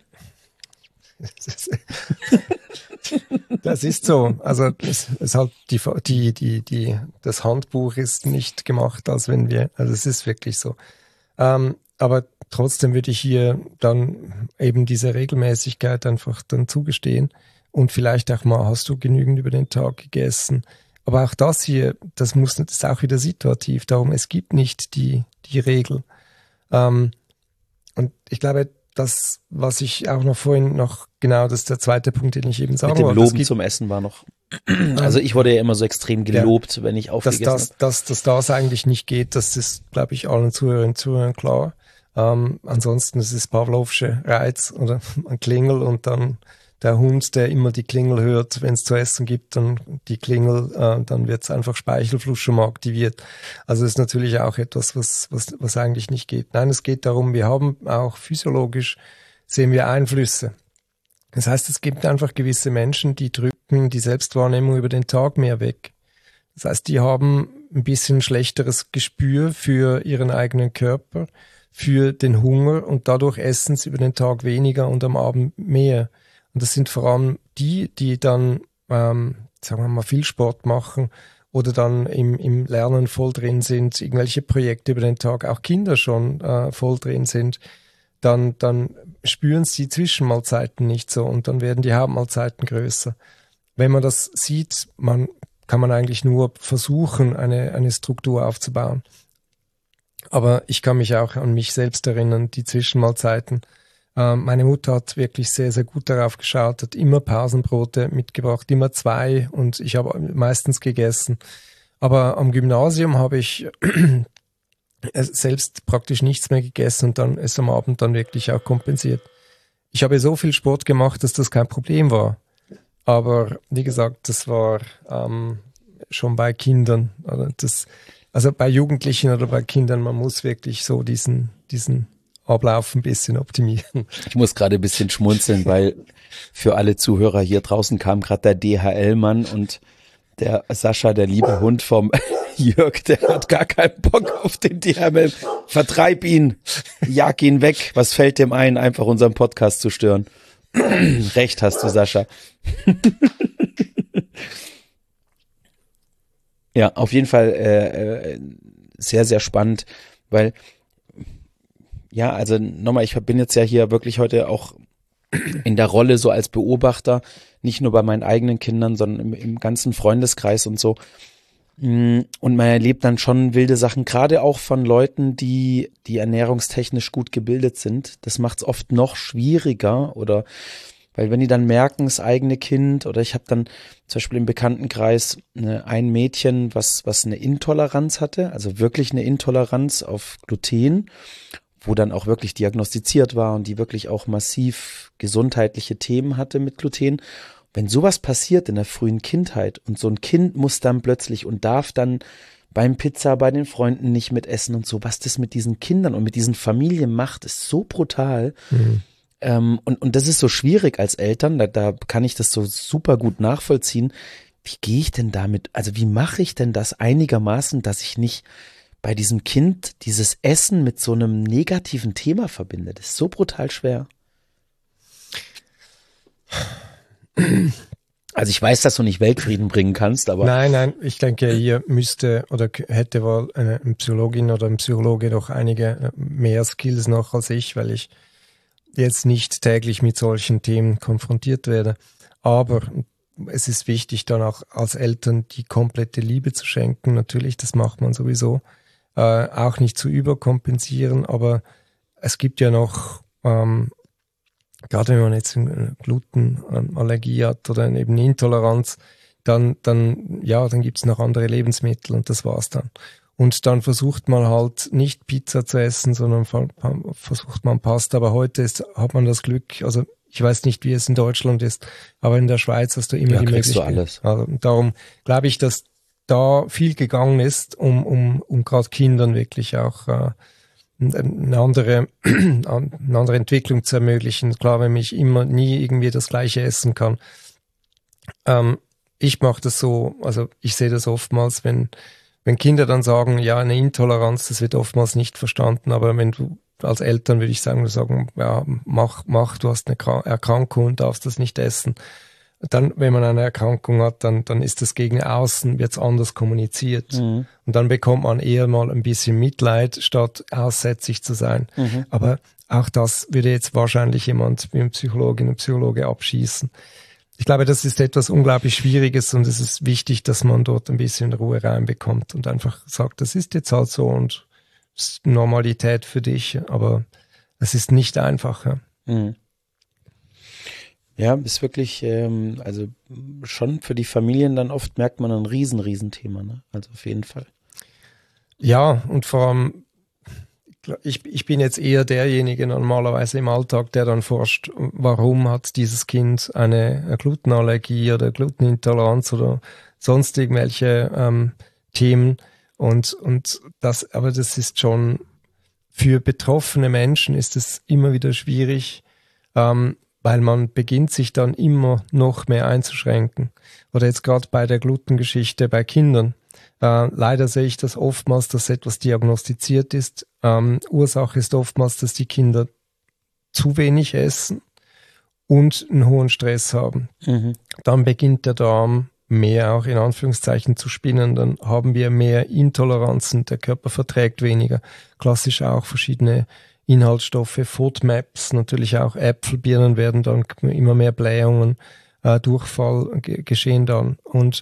Speaker 2: Das ist so. Also es ist halt die, die, die, die, das Handbuch ist nicht gemacht, als wenn wir, also es ist wirklich so. Ähm, aber trotzdem würde ich hier dann eben diese Regelmäßigkeit einfach dann zugestehen und vielleicht auch mal, hast du genügend über den Tag gegessen? Aber auch das hier, das muss, das ist auch wieder situativ. Darum, es gibt nicht die, die Regel. Ähm, und ich glaube, das, was ich auch noch vorhin noch, genau, das ist der zweite Punkt, den ich eben sagen
Speaker 1: wollte. Mit dem
Speaker 2: wollte.
Speaker 1: Loben zum Essen war noch, also ich wurde ja immer so extrem gelobt, ja, wenn ich aufgegessen habe.
Speaker 2: Dass, dass, dass das eigentlich nicht geht, das ist, glaube ich, allen Zuhörerinnen und Zuhörern klar. Ähm, ansonsten ist es Pavlovsche Reiz oder ein Klingel und dann der Hund, der immer die Klingel hört, wenn es zu essen gibt, dann die Klingel, äh, dann wird es einfach Speichelfluss schon mal aktiviert. Also das ist natürlich auch etwas, was, was, was eigentlich nicht geht. Nein, es geht darum, wir haben auch physiologisch, sehen wir Einflüsse. Das heißt, es gibt einfach gewisse Menschen, die drücken die Selbstwahrnehmung über den Tag mehr weg. Das heißt, die haben ein bisschen schlechteres Gespür für ihren eigenen Körper, für den Hunger und dadurch essen sie über den Tag weniger und am Abend mehr. Und das sind vor allem die, die dann, ähm, sagen wir mal, viel Sport machen oder dann im, im Lernen voll drin sind, irgendwelche Projekte über den Tag, auch Kinder schon äh, voll drin sind, dann, dann spüren sie die Zwischenmahlzeiten nicht so und dann werden die Hauptmahlzeiten größer. Wenn man das sieht, man, kann man eigentlich nur versuchen, eine, eine Struktur aufzubauen. Aber ich kann mich auch an mich selbst erinnern, die Zwischenmahlzeiten. Meine Mutter hat wirklich sehr, sehr gut darauf geschaut, hat immer Pausenbrote mitgebracht, immer zwei und ich habe meistens gegessen. Aber am Gymnasium habe ich selbst praktisch nichts mehr gegessen und dann ist am Abend dann wirklich auch kompensiert. Ich habe so viel Sport gemacht, dass das kein Problem war. Aber wie gesagt, das war ähm, schon bei Kindern. Oder das, also bei Jugendlichen oder bei Kindern, man muss wirklich so diesen, diesen Ablauf ein bisschen optimieren.
Speaker 1: Ich muss gerade ein bisschen schmunzeln, weil für alle Zuhörer hier draußen kam gerade der D H L-Mann und der Sascha, der liebe Hund vom Jörg, der hat gar keinen Bock auf den D H L. Vertreib ihn, jag ihn weg. Was fällt dem ein, einfach unseren Podcast zu stören? Recht hast du, Sascha. Ja, auf jeden Fall äh, sehr, sehr spannend, weil ja, also nochmal, ich bin jetzt ja hier wirklich heute auch in der Rolle so als Beobachter, nicht nur bei meinen eigenen Kindern, sondern im, im ganzen Freundeskreis und so. Und man erlebt dann schon wilde Sachen, gerade auch von Leuten, die, die ernährungstechnisch gut gebildet sind. Das macht es oft noch schwieriger oder weil wenn die dann merken, das eigene Kind oder ich habe dann zum Beispiel im Bekanntenkreis eine, ein Mädchen, was, was eine Intoleranz hatte, also wirklich eine Intoleranz auf Gluten, wo dann auch wirklich diagnostiziert war und die wirklich auch massiv gesundheitliche Themen hatte mit Gluten. Wenn sowas passiert in der frühen Kindheit und so ein Kind muss dann plötzlich und darf dann beim Pizza bei den Freunden nicht mitessen und so, was das mit diesen Kindern und mit diesen Familien macht, ist so brutal. Mhm. Ähm, und, und das ist so schwierig als Eltern, da, da kann ich das so super gut nachvollziehen. Wie gehe ich denn damit, also wie mache ich denn das einigermaßen, dass ich nicht bei diesem Kind dieses Essen mit so einem negativen Thema verbinde? Das ist so brutal schwer. Also ich weiß, dass du nicht Weltfrieden bringen kannst, aber...
Speaker 2: Nein, nein, ich denke, hier müsste oder hätte wohl eine Psychologin oder ein Psychologe noch einige mehr Skills noch als ich, weil ich jetzt nicht täglich mit solchen Themen konfrontiert werde. Aber es ist wichtig, dann auch als Eltern die komplette Liebe zu schenken. Natürlich, das macht man sowieso. Äh, auch nicht zu überkompensieren, aber es gibt ja noch, ähm, gerade wenn man jetzt eine Glutenallergie hat oder eben eine Intoleranz, dann, dann, ja, dann gibt es noch andere Lebensmittel und das war's dann. Und dann versucht man halt nicht Pizza zu essen, sondern versucht man Pasta. Aber heute ist, hat man das Glück, also ich weiß nicht, wie es in Deutschland ist, aber in der Schweiz hast du immer
Speaker 1: ja,
Speaker 2: die
Speaker 1: kriegst
Speaker 2: Möglichkeit.
Speaker 1: Du alles.
Speaker 2: Also darum glaube ich, dass da viel gegangen ist, um, um, um gerade Kindern wirklich auch äh, eine andere, eine andere Entwicklung zu ermöglichen. Klar, wenn ich immer nie irgendwie das Gleiche essen kann. Ähm, ich mache das so, also ich sehe das oftmals, wenn Wenn Kinder dann sagen, ja, eine Intoleranz, das wird oftmals nicht verstanden, aber wenn du als Eltern, würde ich sagen, sagen, ja, mach, mach, du hast eine Erkrankung und darfst das nicht essen. Dann, wenn man eine Erkrankung hat, dann, dann ist das gegen außen, wird es anders kommuniziert. Mhm. Und dann bekommt man eher mal ein bisschen Mitleid, statt aussätzig zu sein. Mhm. Aber auch das würde jetzt wahrscheinlich jemand wie ein Psychologin und Psychologe abschießen. Ich glaube, das ist etwas unglaublich Schwieriges und es ist wichtig, dass man dort ein bisschen Ruhe reinbekommt und einfach sagt, das ist jetzt halt so und es ist Normalität für dich, aber es ist nicht einfach. Ja,
Speaker 1: mhm. Ja, ist wirklich, ähm, also schon für die Familien dann oft merkt man ein riesen, riesen Thema, ne? Also auf jeden Fall.
Speaker 2: Ja, und vor allem, Ich, ich bin jetzt eher derjenige normalerweise im Alltag, der dann forscht, warum hat dieses Kind eine Glutenallergie oder Glutenintoleranz oder sonst irgendwelche ähm, Themen. Und, und das, aber das ist schon, für betroffene Menschen ist es immer wieder schwierig, ähm, weil man beginnt sich dann immer noch mehr einzuschränken. Oder jetzt gerade bei der Glutengeschichte bei Kindern. Uh, leider sehe ich das oftmals, dass etwas diagnostiziert ist. Ähm, Ursache ist oftmals, dass die Kinder zu wenig essen und einen hohen Stress haben. Mhm. Dann beginnt der Darm mehr auch in Anführungszeichen zu spinnen. Dann haben wir mehr Intoleranzen, der Körper verträgt weniger. Klassisch auch verschiedene Inhaltsstoffe, FODMAPs, natürlich auch Äpfel, Birnen werden dann immer mehr Blähungen, äh, Durchfall g- geschehen dann. Und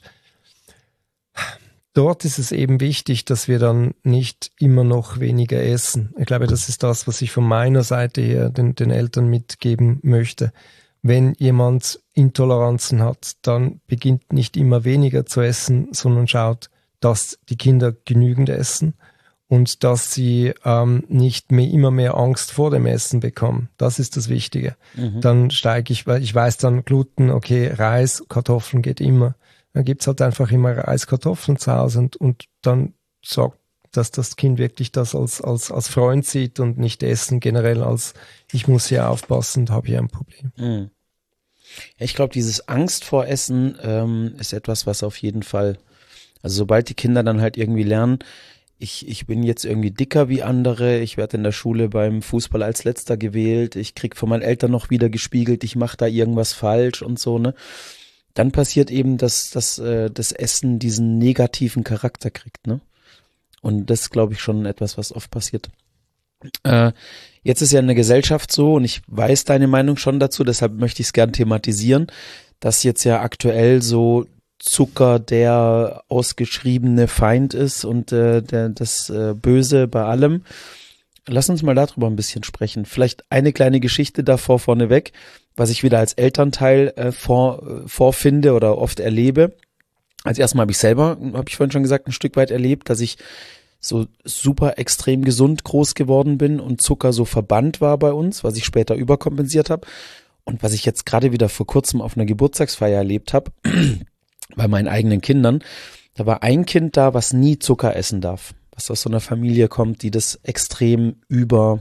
Speaker 2: dort ist es eben wichtig, dass wir dann nicht immer noch weniger essen. Ich glaube, das ist das, was ich von meiner Seite her den, den Eltern mitgeben möchte. Wenn jemand Intoleranzen hat, dann beginnt nicht immer weniger zu essen, sondern schaut, dass die Kinder genügend essen und dass sie ähm, nicht mehr immer mehr Angst vor dem Essen bekommen. Das ist das Wichtige. Mhm. Dann steige ich, weil ich weiß dann Gluten, okay, Reis, Kartoffeln geht immer. Dann gibt's halt einfach immer Reis, Kartoffeln zu Hause und, und dann sagt, dass das Kind wirklich das als, als, als Freund sieht und nicht Essen generell als, ich muss hier aufpassen, habe hier ein Problem.
Speaker 1: Mhm. Ja, ich glaube, dieses Angst vor Essen ähm, ist etwas, was auf jeden Fall, also sobald die Kinder dann halt irgendwie lernen, ich, ich bin jetzt irgendwie dicker wie andere, ich werde in der Schule beim Fußball als Letzter gewählt, ich krieg von meinen Eltern noch wieder gespiegelt, ich mache da irgendwas falsch und so, ne? Dann passiert eben, dass, dass äh, das Essen diesen negativen Charakter kriegt, ne? Und das ist, glaube ich, schon etwas, was oft passiert. Äh, jetzt ist ja in der Gesellschaft so, und ich weiß deine Meinung schon dazu, deshalb möchte ich es gern thematisieren, dass jetzt ja aktuell so Zucker der ausgeschriebene Feind ist und äh, der, das äh, Böse bei allem. Lass uns mal darüber ein bisschen sprechen. Vielleicht eine kleine Geschichte davor vorneweg, was ich wieder als Elternteil äh, vor, äh, vorfinde oder oft erlebe. Als erstmal habe ich selber, habe ich vorhin schon gesagt, ein Stück weit erlebt, dass ich so super extrem gesund groß geworden bin und Zucker so verbannt war bei uns, was ich später überkompensiert habe. Und was ich jetzt gerade wieder vor kurzem auf einer Geburtstagsfeier erlebt habe, bei meinen eigenen Kindern, da war ein Kind da, was nie Zucker essen darf, was aus so einer Familie kommt, die das extrem über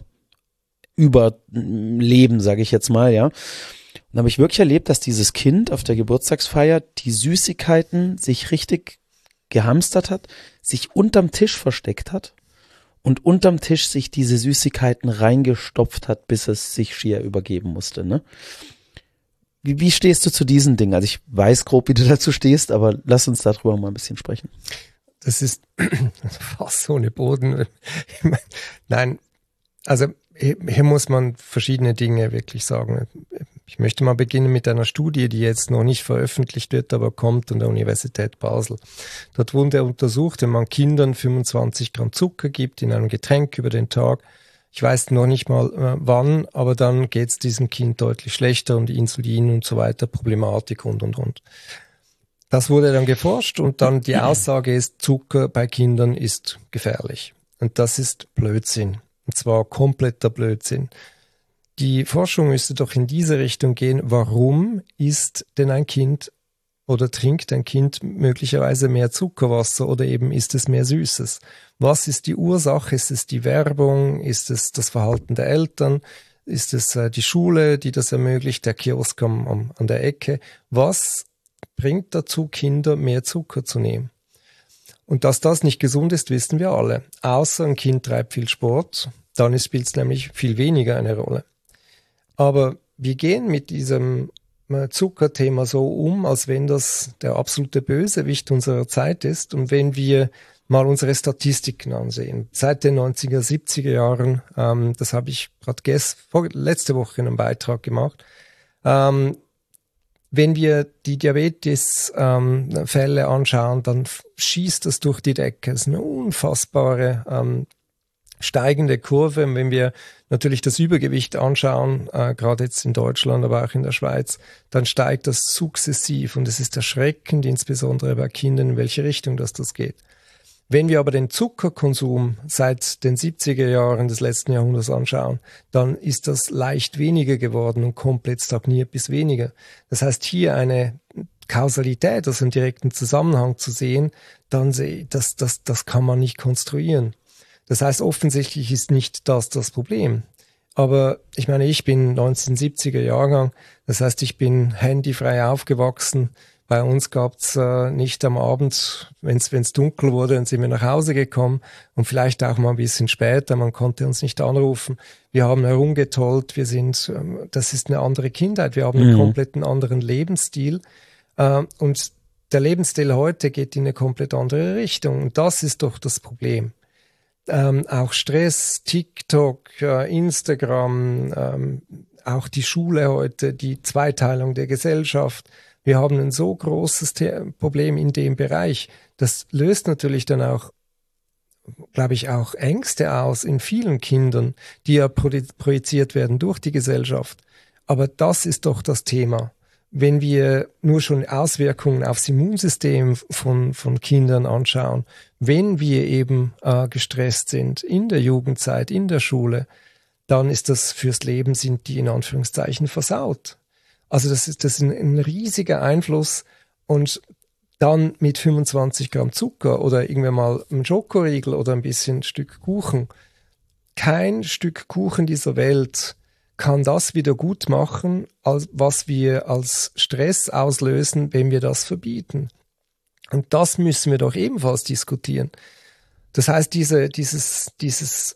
Speaker 1: überleben, sage ich jetzt mal, ja. Und da habe ich wirklich erlebt, dass dieses Kind auf der Geburtstagsfeier die Süßigkeiten sich richtig gehamstert hat, sich unterm Tisch versteckt hat und unterm Tisch sich diese Süßigkeiten reingestopft hat, bis es sich schier übergeben musste, ne? Wie, wie stehst du zu diesen Dingen? Also ich weiß grob, wie du dazu stehst, aber lass uns darüber mal ein bisschen sprechen.
Speaker 2: Das ist fast so eine Boden. Nein, also hier muss man verschiedene Dinge wirklich sagen. Ich Ich möchte mal beginnen mit einer Studie, die jetzt noch nicht veröffentlicht wird, aber kommt an der Universität Basel. Dort wurde untersucht, wenn man Kindern fünfundzwanzig Gramm Zucker gibt in einem Getränk über den Tag. Ich weiß noch nicht mal äh, wann, aber dann geht es diesem Kind deutlich schlechter und Insulin und so weiter, Problematik und, und, und. Das wurde dann geforscht und dann die Aussage ist, Zucker bei Kindern ist gefährlich. Und das ist Blödsinn. Und zwar kompletter Blödsinn. Die Forschung müsste doch in diese Richtung gehen. Warum isst denn ein Kind oder trinkt ein Kind möglicherweise mehr Zuckerwasser oder eben ist es mehr Süßes? Was ist die Ursache? Ist es die Werbung? Ist es das Verhalten der Eltern? Ist es äh, die Schule, die das ermöglicht? Der Kiosk am, am, an der Ecke? Was bringt dazu, Kinder mehr Zucker zu nehmen? Und dass das nicht gesund ist, wissen wir alle. Außer ein Kind treibt viel Sport, dann spielt es nämlich viel weniger eine Rolle. Aber wir gehen mit diesem Zuckerthema so um, als wenn das der absolute Bösewicht unserer Zeit ist. Und wenn wir mal unsere Statistiken ansehen, seit den neunziger, siebziger Jahren, ähm, das habe ich gerade letzte Woche in einem Beitrag gemacht, ähm, wenn wir die Diabetes-Fälle ähm, anschauen, dann schießt das durch die Decke. Es ist eine unfassbare ähm, steigende Kurve. Und wenn wir natürlich das Übergewicht anschauen, äh, gerade jetzt in Deutschland, aber auch in der Schweiz, dann steigt das sukzessiv und es ist erschreckend, insbesondere bei Kindern, in welche Richtung das, das geht. Wenn wir aber den Zuckerkonsum seit den siebziger Jahren des letzten Jahrhunderts anschauen, dann ist das leicht weniger geworden und komplett stagniert bis weniger. Das heißt, hier eine Kausalität, also einen direkten Zusammenhang zu sehen, dann das, das, das kann man nicht konstruieren. Das heißt, offensichtlich ist nicht das das Problem. Aber ich meine, ich bin neunzehnhundertsiebziger Jahrgang, das heißt, ich bin handyfrei aufgewachsen. Bei uns gab's äh, nicht am Abend, wenn es dunkel wurde, dann sind wir nach Hause gekommen und vielleicht auch mal ein bisschen später, man konnte uns nicht anrufen. Wir haben herumgetollt, wir sind, ähm, das ist eine andere Kindheit, wir haben einen mhm. kompletten anderen Lebensstil äh, und der Lebensstil heute geht in eine komplett andere Richtung und das ist doch das Problem. Ähm, auch Stress, TikTok, äh, Instagram, ähm, auch die Schule heute, die Zweiteilung der Gesellschaft. Wir haben ein so großes The- Problem in dem Bereich. Das löst natürlich dann auch, glaube ich, auch Ängste aus in vielen Kindern, die ja pro- projiziert werden durch die Gesellschaft. Aber das ist doch das Thema. Wenn wir nur schon Auswirkungen aufs Immunsystem von, von Kindern anschauen, wenn wir eben äh, gestresst sind in der Jugendzeit, in der Schule, dann ist das fürs Leben, sind die in Anführungszeichen versaut. Also das ist, das ist ein, ein riesiger Einfluss und dann mit fünfundzwanzig Gramm Zucker oder irgendwann mal ein Schokoriegel oder ein bisschen Stück Kuchen. Kein Stück Kuchen dieser Welt kann das wieder gut machen, als was wir als Stress auslösen, wenn wir das verbieten. Und das müssen wir doch ebenfalls diskutieren. Das heißt, diese, dieses, dieses,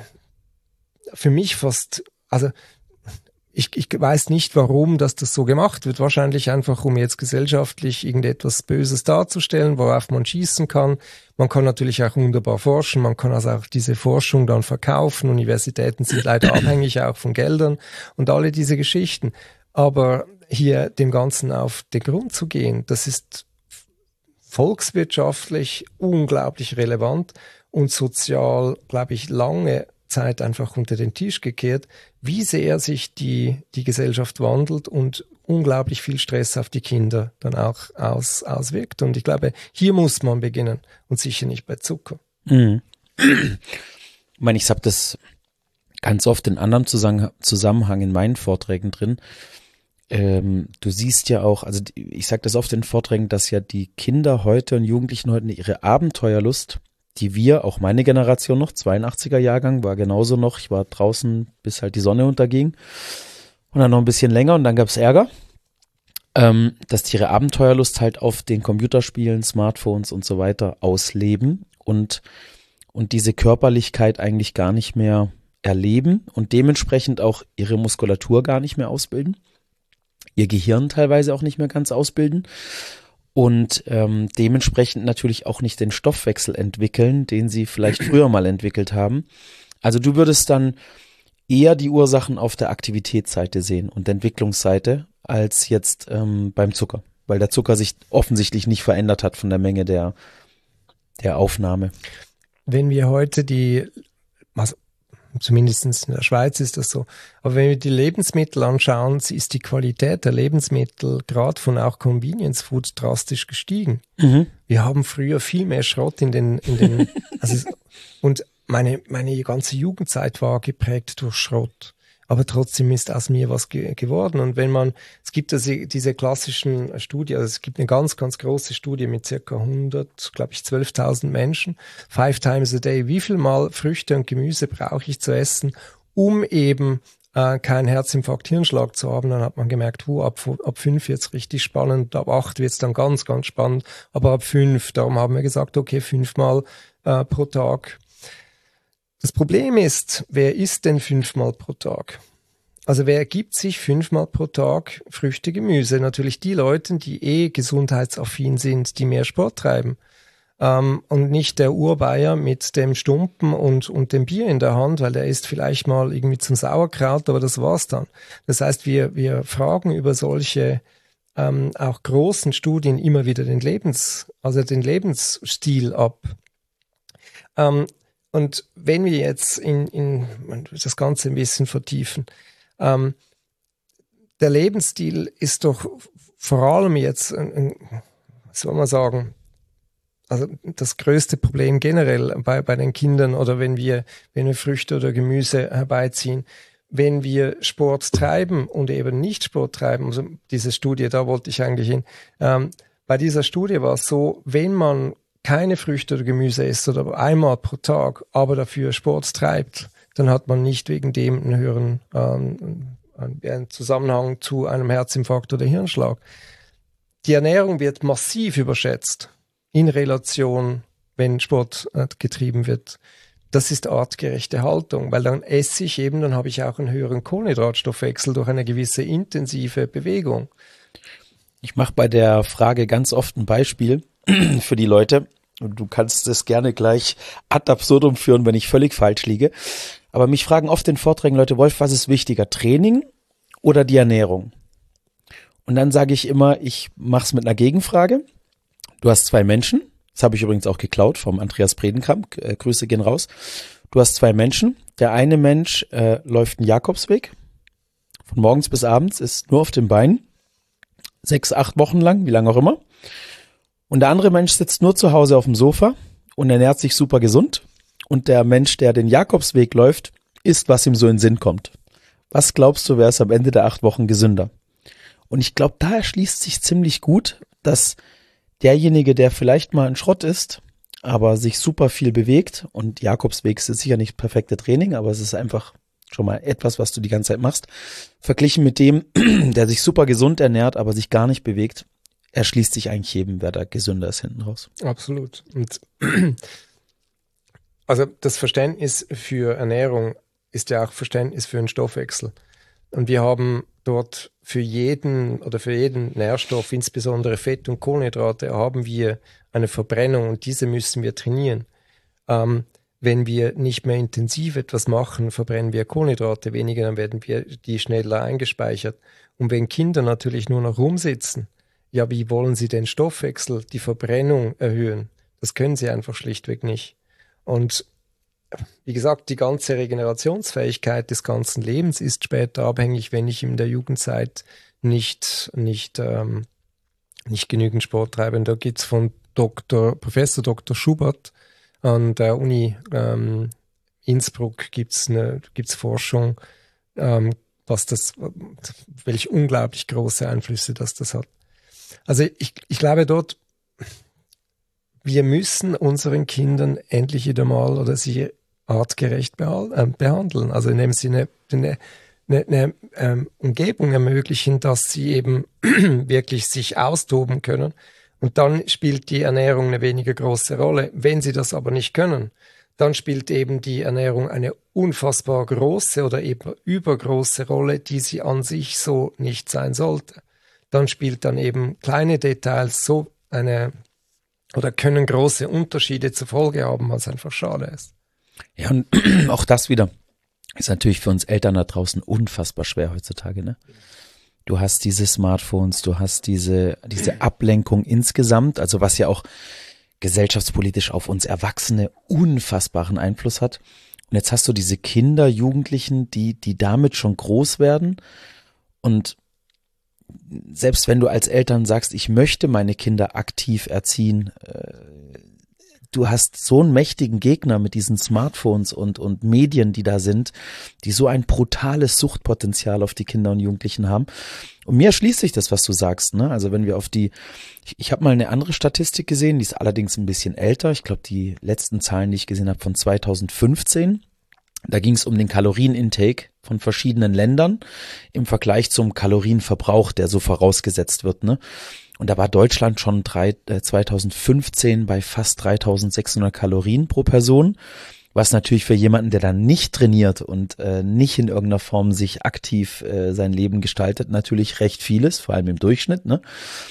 Speaker 2: für mich fast, also ich, ich weiß nicht, warum dass das so gemacht wird. Wahrscheinlich einfach, um jetzt gesellschaftlich irgendetwas Böses darzustellen, worauf man schießen kann. Man kann natürlich auch wunderbar forschen. Man kann also auch diese Forschung dann verkaufen. Universitäten sind leider abhängig auch von Geldern und alle diese Geschichten. Aber hier dem Ganzen auf den Grund zu gehen, das ist volkswirtschaftlich unglaublich relevant und sozial, glaube ich, lange Zeit einfach unter den Tisch gekehrt, wie sehr sich die, die Gesellschaft wandelt und unglaublich viel Stress auf die Kinder dann auch aus, auswirkt. Und ich glaube, hier muss man beginnen und sicher nicht bei Zucker.
Speaker 1: Mhm. Ich meine, ich habe das ganz oft in anderem Zusammenhang in meinen Vorträgen drin. Ähm, du siehst ja auch, also ich sage das oft in Vorträgen, dass ja die Kinder heute und Jugendlichen heute ihre Abenteuerlust, die wir, auch meine Generation noch, zweiundachtziger Jahrgang, war genauso noch, ich war draußen, bis halt die Sonne unterging und dann noch ein bisschen länger und dann gab's Ärger, ähm, dass die ihre Abenteuerlust halt auf den Computerspielen, Smartphones und so weiter ausleben und, und diese Körperlichkeit eigentlich gar nicht mehr erleben und dementsprechend auch ihre Muskulatur gar nicht mehr ausbilden, ihr Gehirn teilweise auch nicht mehr ganz ausbilden. Und ähm, dementsprechend natürlich auch nicht den Stoffwechsel entwickeln, den sie vielleicht früher mal entwickelt haben. Also du würdest dann eher die Ursachen auf der Aktivitätsseite sehen und Entwicklungsseite als jetzt ähm, beim Zucker, weil der Zucker sich offensichtlich nicht verändert hat von der Menge der, der Aufnahme.
Speaker 2: Wenn wir heute die, also zumindest in der Schweiz ist das so, aber wenn wir die Lebensmittel anschauen, ist die Qualität der Lebensmittel, gerade von auch Convenience Food, drastisch gestiegen. Mhm. Wir haben früher viel mehr Schrott in den, in den, also, und meine, meine ganze Jugendzeit war geprägt durch Schrott. Aber trotzdem ist aus mir was ge- geworden. Und wenn man, es gibt also diese klassischen Studien, also es gibt eine ganz, ganz große Studie mit circa hundert, glaube ich, zwölftausend Menschen, five times a day. Wie viel Mal Früchte und Gemüse brauche ich zu essen, um eben äh, keinen Herzinfarkt, Hirnschlag zu haben? Dann hat man gemerkt, wo ab, ab fünf wird es richtig spannend, ab acht wird es dann ganz, ganz spannend, aber ab fünf, darum haben wir gesagt, okay, fünfmal äh, pro Tag. Das Problem ist, wer isst denn fünfmal pro Tag? Also wer gibt sich fünfmal pro Tag Früchte, Gemüse? Natürlich die Leute, die eh gesundheitsaffin sind, die mehr Sport treiben. Ähm, und nicht der Urbayer mit dem Stumpen und, und dem Bier in der Hand, weil der isst vielleicht mal irgendwie zum Sauerkraut, aber das war's dann. Das heißt, wir, wir fragen über solche ähm, auch großen Studien immer wieder den Lebens, also den Lebensstil ab. Ähm, Und wenn wir jetzt in, in das Ganze ein bisschen vertiefen, ähm, der Lebensstil ist doch vor allem jetzt, ein, ein, was soll man sagen, also das größte Problem generell bei, bei den Kindern oder wenn wir, wenn wir Früchte oder Gemüse herbeiziehen, wenn wir Sport treiben und eben nicht Sport treiben, also diese Studie, da wollte ich eigentlich hin, ähm, bei dieser Studie war es so, wenn man keine Früchte oder Gemüse isst oder einmal pro Tag, aber dafür Sport treibt, dann hat man nicht wegen dem einen höheren ähm, einen Zusammenhang zu einem Herzinfarkt oder Hirnschlag. Die Ernährung wird massiv überschätzt in Relation, wenn Sport äh, getrieben wird. Das ist artgerechte Haltung, weil dann esse ich eben, dann habe ich auch einen höheren Kohlenhydratstoffwechsel durch eine gewisse intensive Bewegung.
Speaker 1: Ich mache bei der Frage ganz oft ein Beispiel für die Leute. Und du kannst es gerne gleich ad absurdum führen, wenn ich völlig falsch liege. Aber mich fragen oft in Vorträgen Leute, Wolf, was ist wichtiger, Training oder die Ernährung? Und dann sage ich immer, ich mache es mit einer Gegenfrage. Du hast zwei Menschen, das habe ich übrigens auch geklaut vom Andreas Bredenkamp, äh, Grüße gehen raus. Du hast zwei Menschen, der eine Mensch äh, läuft einen Jakobsweg, von morgens bis abends, ist nur auf den Beinen, sechs, acht Wochen lang, wie lange auch immer. Und der andere Mensch sitzt nur zu Hause auf dem Sofa und ernährt sich super gesund. Und der Mensch, der den Jakobsweg läuft, isst, was ihm so in den Sinn kommt. Was glaubst du, wer ist am Ende der acht Wochen gesünder? Und ich glaube, da erschließt sich ziemlich gut, dass derjenige, der vielleicht mal ein Schrott isst, aber sich super viel bewegt, und Jakobsweg ist sicher nicht perfekte Training, aber es ist einfach schon mal etwas, was du die ganze Zeit machst, verglichen mit dem, der sich super gesund ernährt, aber sich gar nicht bewegt, erschließt sich eigentlich jedem, wer da gesünder ist hinten raus.
Speaker 2: Absolut. Und also das Verständnis für Ernährung ist ja auch Verständnis für den Stoffwechsel. Und wir haben dort für jeden oder für jeden Nährstoff, insbesondere Fett und Kohlenhydrate, haben wir eine Verbrennung und diese müssen wir trainieren. Ähm, wenn wir nicht mehr intensiv etwas machen, verbrennen wir Kohlenhydrate weniger, dann werden wir die schneller eingespeichert. Und wenn Kinder natürlich nur noch rumsitzen, ja, wie wollen sie den Stoffwechsel, die Verbrennung erhöhen? Das können sie einfach schlichtweg nicht. Und wie gesagt, die ganze Regenerationsfähigkeit des ganzen Lebens ist später abhängig, wenn ich in der Jugendzeit nicht, nicht, ähm, nicht genügend Sport treibe. Und da gibt es von Doktor, Professor Doktor Schubert an der Uni ähm, Innsbruck gibt's eine, gibt's Forschung, ähm, was das, welche unglaublich große Einflüsse das das hat. Also ich, ich glaube dort, wir müssen unseren Kindern endlich wieder mal oder sie artgerecht behal- äh, behandeln. Also in dem Sinne eine, eine, eine ähm, Umgebung ermöglichen, dass sie eben wirklich sich austoben können. Und dann spielt die Ernährung eine weniger große Rolle. Wenn sie das aber nicht können, dann spielt eben die Ernährung eine unfassbar große oder eben übergroße Rolle, die sie an sich so nicht sein sollte. Dann spielt dann eben kleine Details so eine oder können große Unterschiede zur Folge haben, was einfach schade ist.
Speaker 1: Ja, und auch das wieder. ist natürlich für uns Eltern da draußen unfassbar schwer heutzutage, ne? Du hast diese Smartphones, du hast diese, diese Ablenkung insgesamt, also was ja auch gesellschaftspolitisch auf uns Erwachsene unfassbaren Einfluss hat. Und jetzt hast du diese Kinder, Jugendlichen, die, die damit schon groß werden. Und selbst wenn du als Eltern sagst, ich möchte meine Kinder aktiv erziehen, äh, du hast so einen mächtigen Gegner mit diesen Smartphones und, und Medien, die da sind, die so ein brutales Suchtpotenzial auf die Kinder und Jugendlichen haben. Und mir erschließt sich das, was du sagst, ne? Also wenn wir auf die, ich, ich habe mal eine andere Statistik gesehen, die ist allerdings ein bisschen älter. Ich glaube, die letzten Zahlen, die ich gesehen habe, von zweitausendfünfzehn. Da ging es um den Kalorienintake von verschiedenen Ländern im Vergleich zum Kalorienverbrauch, der so vorausgesetzt wird, ne? Und da war Deutschland schon drei, äh, zweitausendfünfzehn bei fast dreitausendsechshundert Kalorien pro Person, was natürlich für jemanden, der dann nicht trainiert und äh, nicht in irgendeiner Form sich aktiv äh, sein Leben gestaltet, natürlich recht viel ist, vor allem im Durchschnitt, ne?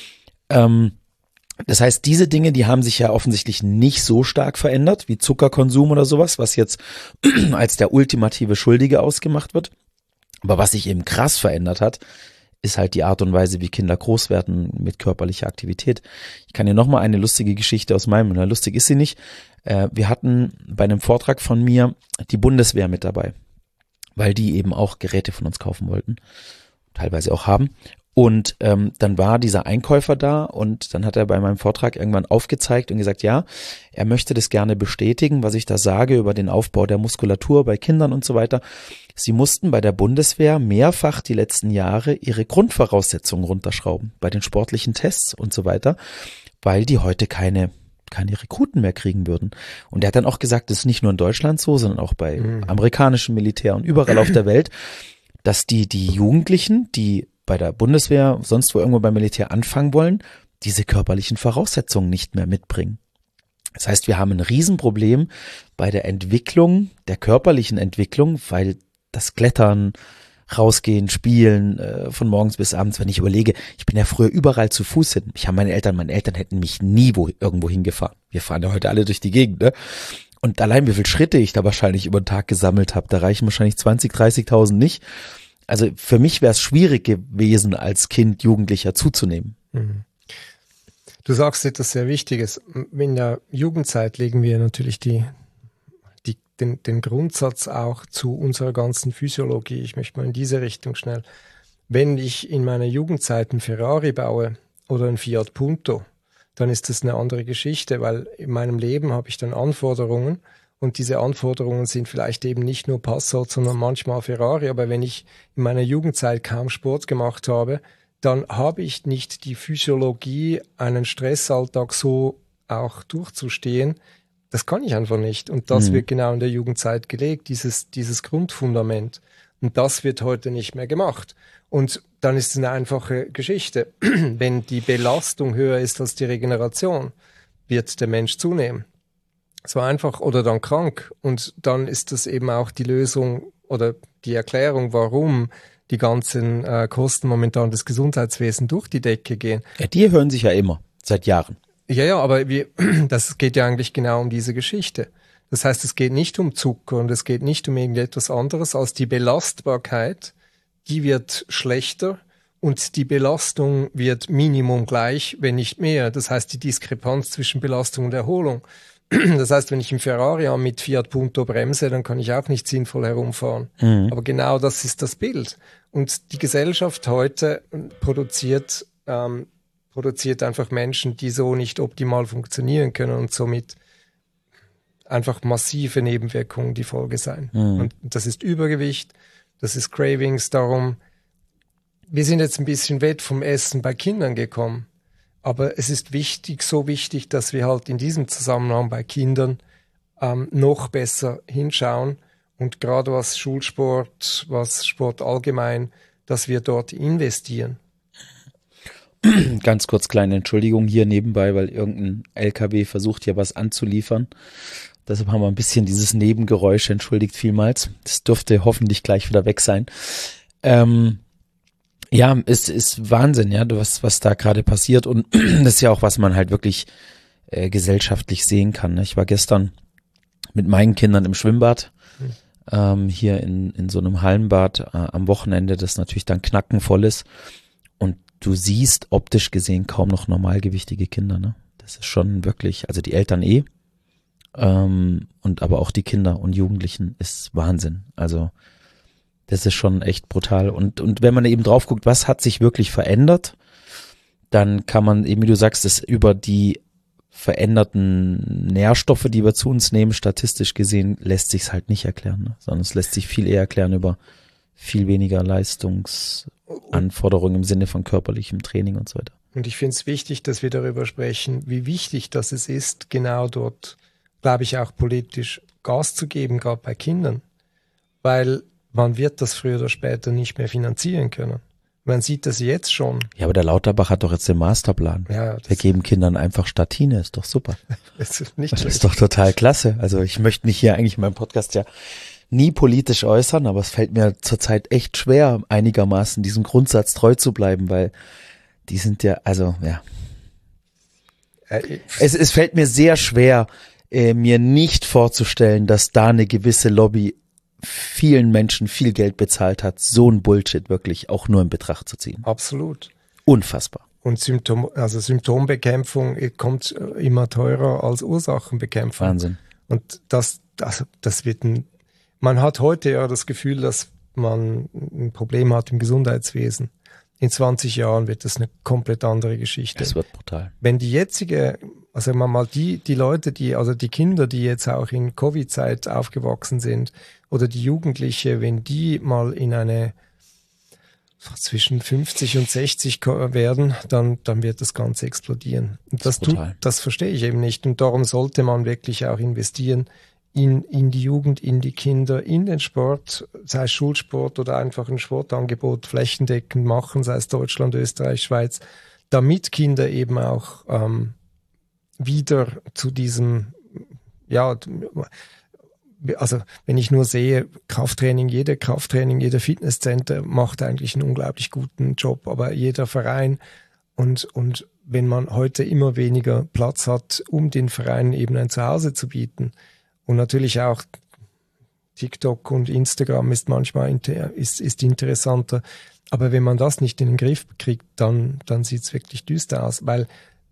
Speaker 1: Ähm, das heißt, diese Dinge, die haben sich ja offensichtlich nicht so stark verändert wie Zuckerkonsum oder sowas, was jetzt als der ultimative Schuldige ausgemacht wird. Aber was sich eben krass verändert hat, ist halt die Art und Weise, wie Kinder groß werden mit körperlicher Aktivität. Ich kann dir noch mal eine lustige Geschichte aus meinem, na, lustig ist sie nicht. Äh, wir hatten bei einem Vortrag von mir die Bundeswehr mit dabei, weil die eben auch Geräte von uns kaufen wollten, teilweise auch haben. Und ähm, dann war dieser Einkäufer da und dann hat er bei meinem Vortrag irgendwann aufgezeigt und gesagt, ja, er möchte das gerne bestätigen, was ich da sage über den Aufbau der Muskulatur bei Kindern und so weiter. Sie mussten bei der Bundeswehr mehrfach die letzten Jahre ihre Grundvoraussetzungen runterschrauben, bei den sportlichen Tests und so weiter, weil die heute keine keine Rekruten mehr kriegen würden. Und er hat dann auch gesagt, das ist nicht nur in Deutschland so, sondern auch bei mhm. amerikanischem Militär und überall auf der Welt, dass die die Jugendlichen, die bei der Bundeswehr, sonst wo irgendwo beim Militär anfangen wollen, diese körperlichen Voraussetzungen nicht mehr mitbringen. Das heißt, wir haben ein Riesenproblem bei der Entwicklung, der körperlichen Entwicklung, weil das Klettern, rausgehen, spielen, äh, von morgens bis abends, wenn ich überlege, ich bin ja früher überall zu Fuß hin. Ich habe meine Eltern, meine Eltern hätten mich nie wo, irgendwo hingefahren. Wir fahren ja heute alle durch die Gegend, ne? Und allein wie viele Schritte ich da wahrscheinlich über den Tag gesammelt habe, da reichen wahrscheinlich zwanzig, dreißigtausend nicht. Also für mich wäre es schwierig gewesen, als Kind, Jugendlicher zuzunehmen.
Speaker 2: Du sagst etwas sehr Wichtiges. In der Jugendzeit legen wir natürlich die, die, den, den Grundsatz auch zu unserer ganzen Physiologie. Ich möchte mal in diese Richtung schnell. Wenn ich in meiner Jugendzeit einen Ferrari baue oder einen Fiat Punto, dann ist das eine andere Geschichte, weil in meinem Leben habe ich dann Anforderungen. Und diese Anforderungen sind vielleicht eben nicht nur Passat, sondern manchmal Ferrari. Aber wenn ich in meiner Jugendzeit kaum Sport gemacht habe, dann habe ich nicht die Physiologie, einen Stressalltag so auch durchzustehen. Das kann ich einfach nicht. Und das mhm. wird genau in der Jugendzeit gelegt, dieses, dieses Grundfundament. Und das wird heute nicht mehr gemacht. Und dann ist es eine einfache Geschichte. Wenn die Belastung höher ist als die Regeneration, wird der Mensch zunehmen. So einfach oder dann krank. Und dann ist das eben auch die Lösung oder die Erklärung, warum die ganzen äh, Kosten momentan des Gesundheitswesens durch die Decke gehen.
Speaker 1: Ja, die hören sich ja immer, seit Jahren.
Speaker 2: Ja, ja, aber wir, das geht ja eigentlich genau um diese Geschichte. Das heißt, es geht nicht um Zucker und es geht nicht um irgendetwas anderes als die Belastbarkeit, die wird schlechter und die Belastung wird Minimum gleich, wenn nicht mehr. Das heißt, die Diskrepanz zwischen Belastung und Erholung. Das heißt, wenn ich im Ferrari mit Fiat Punto bremse, dann kann ich auch nicht sinnvoll herumfahren. Mhm. Aber genau das ist das Bild. Und die Gesellschaft heute produziert, ähm, produziert einfach Menschen, die so nicht optimal funktionieren können und somit einfach massive Nebenwirkungen die Folge sein. Mhm. Und das ist Übergewicht, das ist Cravings. Darum, wir sind jetzt ein bisschen weit vom Essen bei Kindern gekommen. Aber es ist wichtig, so wichtig, dass wir halt in diesem Zusammenhang bei Kindern ähm, noch besser hinschauen und gerade was Schulsport, was Sport allgemein, dass wir dort investieren.
Speaker 1: Ganz kurz kleine Entschuldigung hier nebenbei, weil irgendein L K W versucht hier was anzuliefern. Deshalb haben wir ein bisschen dieses Nebengeräusch, entschuldigt vielmals. Das dürfte hoffentlich gleich wieder weg sein. Ähm, Ja, es ist Wahnsinn, ja, was, was da gerade passiert und das ist ja auch, was man halt wirklich äh, gesellschaftlich sehen kann. Ne? Ich war gestern mit meinen Kindern im Schwimmbad, ähm, hier in, in so einem Hallenbad äh, am Wochenende, das natürlich dann knackenvoll ist und du siehst optisch gesehen kaum noch normalgewichtige Kinder, ne? Das ist schon wirklich, also die Eltern eh, ähm, und aber auch die Kinder und Jugendlichen ist Wahnsinn. Also das ist schon echt brutal. Und, und wenn man eben drauf guckt, was hat sich wirklich verändert, dann kann man eben, wie du sagst, das über die veränderten Nährstoffe, die wir zu uns nehmen, statistisch gesehen, lässt sich es halt nicht erklären, ne? Sondern es lässt sich viel eher erklären über viel weniger Leistungsanforderungen im Sinne von körperlichem Training und so weiter.
Speaker 2: Und ich finde es wichtig, dass wir darüber sprechen, wie wichtig das es ist, genau dort, glaube ich, auch politisch Gas zu geben, gerade bei Kindern. Weil man wird das früher oder später nicht mehr finanzieren können. Man sieht das jetzt schon.
Speaker 1: Ja, aber der Lauterbach hat doch jetzt den Masterplan.
Speaker 2: Ja,
Speaker 1: Wir geben Kindern einfach Statine, ist doch super.
Speaker 2: Das ist nicht
Speaker 1: Das
Speaker 2: schlecht.
Speaker 1: ist doch total klasse. Also ich möchte mich hier eigentlich in meinem Podcast ja nie politisch äußern, aber es fällt mir zurzeit echt schwer, einigermaßen diesem Grundsatz treu zu bleiben, weil die sind ja, also ja.
Speaker 2: Äh,
Speaker 1: Es, es fällt mir sehr schwer, äh, mir nicht vorzustellen, dass da eine gewisse Lobby vielen Menschen viel Geld bezahlt hat, so ein Bullshit wirklich auch nur in Betracht zu ziehen.
Speaker 2: Absolut.
Speaker 1: Unfassbar.
Speaker 2: Und Symptom, also Symptombekämpfung kommt immer teurer als Ursachenbekämpfung.
Speaker 1: Wahnsinn.
Speaker 2: Und das, das, das wird ein, man hat heute ja das Gefühl, dass man ein Problem hat im Gesundheitswesen. In zwanzig Jahren wird das eine komplett andere Geschichte.
Speaker 1: Das wird brutal. Wenn
Speaker 2: die jetzige, also sagen wir mal, die, die Leute, die, also die Kinder, die jetzt auch in Covid-Zeit aufgewachsen sind, oder die Jugendliche, wenn die mal in eine zwischen fünfzig und sechzig werden, dann, dann wird das Ganze explodieren. Und das, tut, das verstehe ich eben nicht. Und darum sollte man wirklich auch investieren in, in die Jugend, in die Kinder, in den Sport, sei es Schulsport oder einfach ein Sportangebot flächendeckend machen, sei es Deutschland, Österreich, Schweiz, damit Kinder eben auch ähm, wieder zu diesem, ja, also wenn ich nur sehe, Krafttraining, jeder Krafttraining, jeder Fitnesscenter macht eigentlich einen unglaublich guten Job, aber jeder Verein und, und wenn man heute immer weniger Platz hat, um den Vereinen eben ein Zuhause zu bieten und natürlich auch TikTok und Instagram ist manchmal inter, ist, ist interessanter, aber wenn man das nicht in den Griff kriegt, dann, dann sieht es wirklich düster aus, weil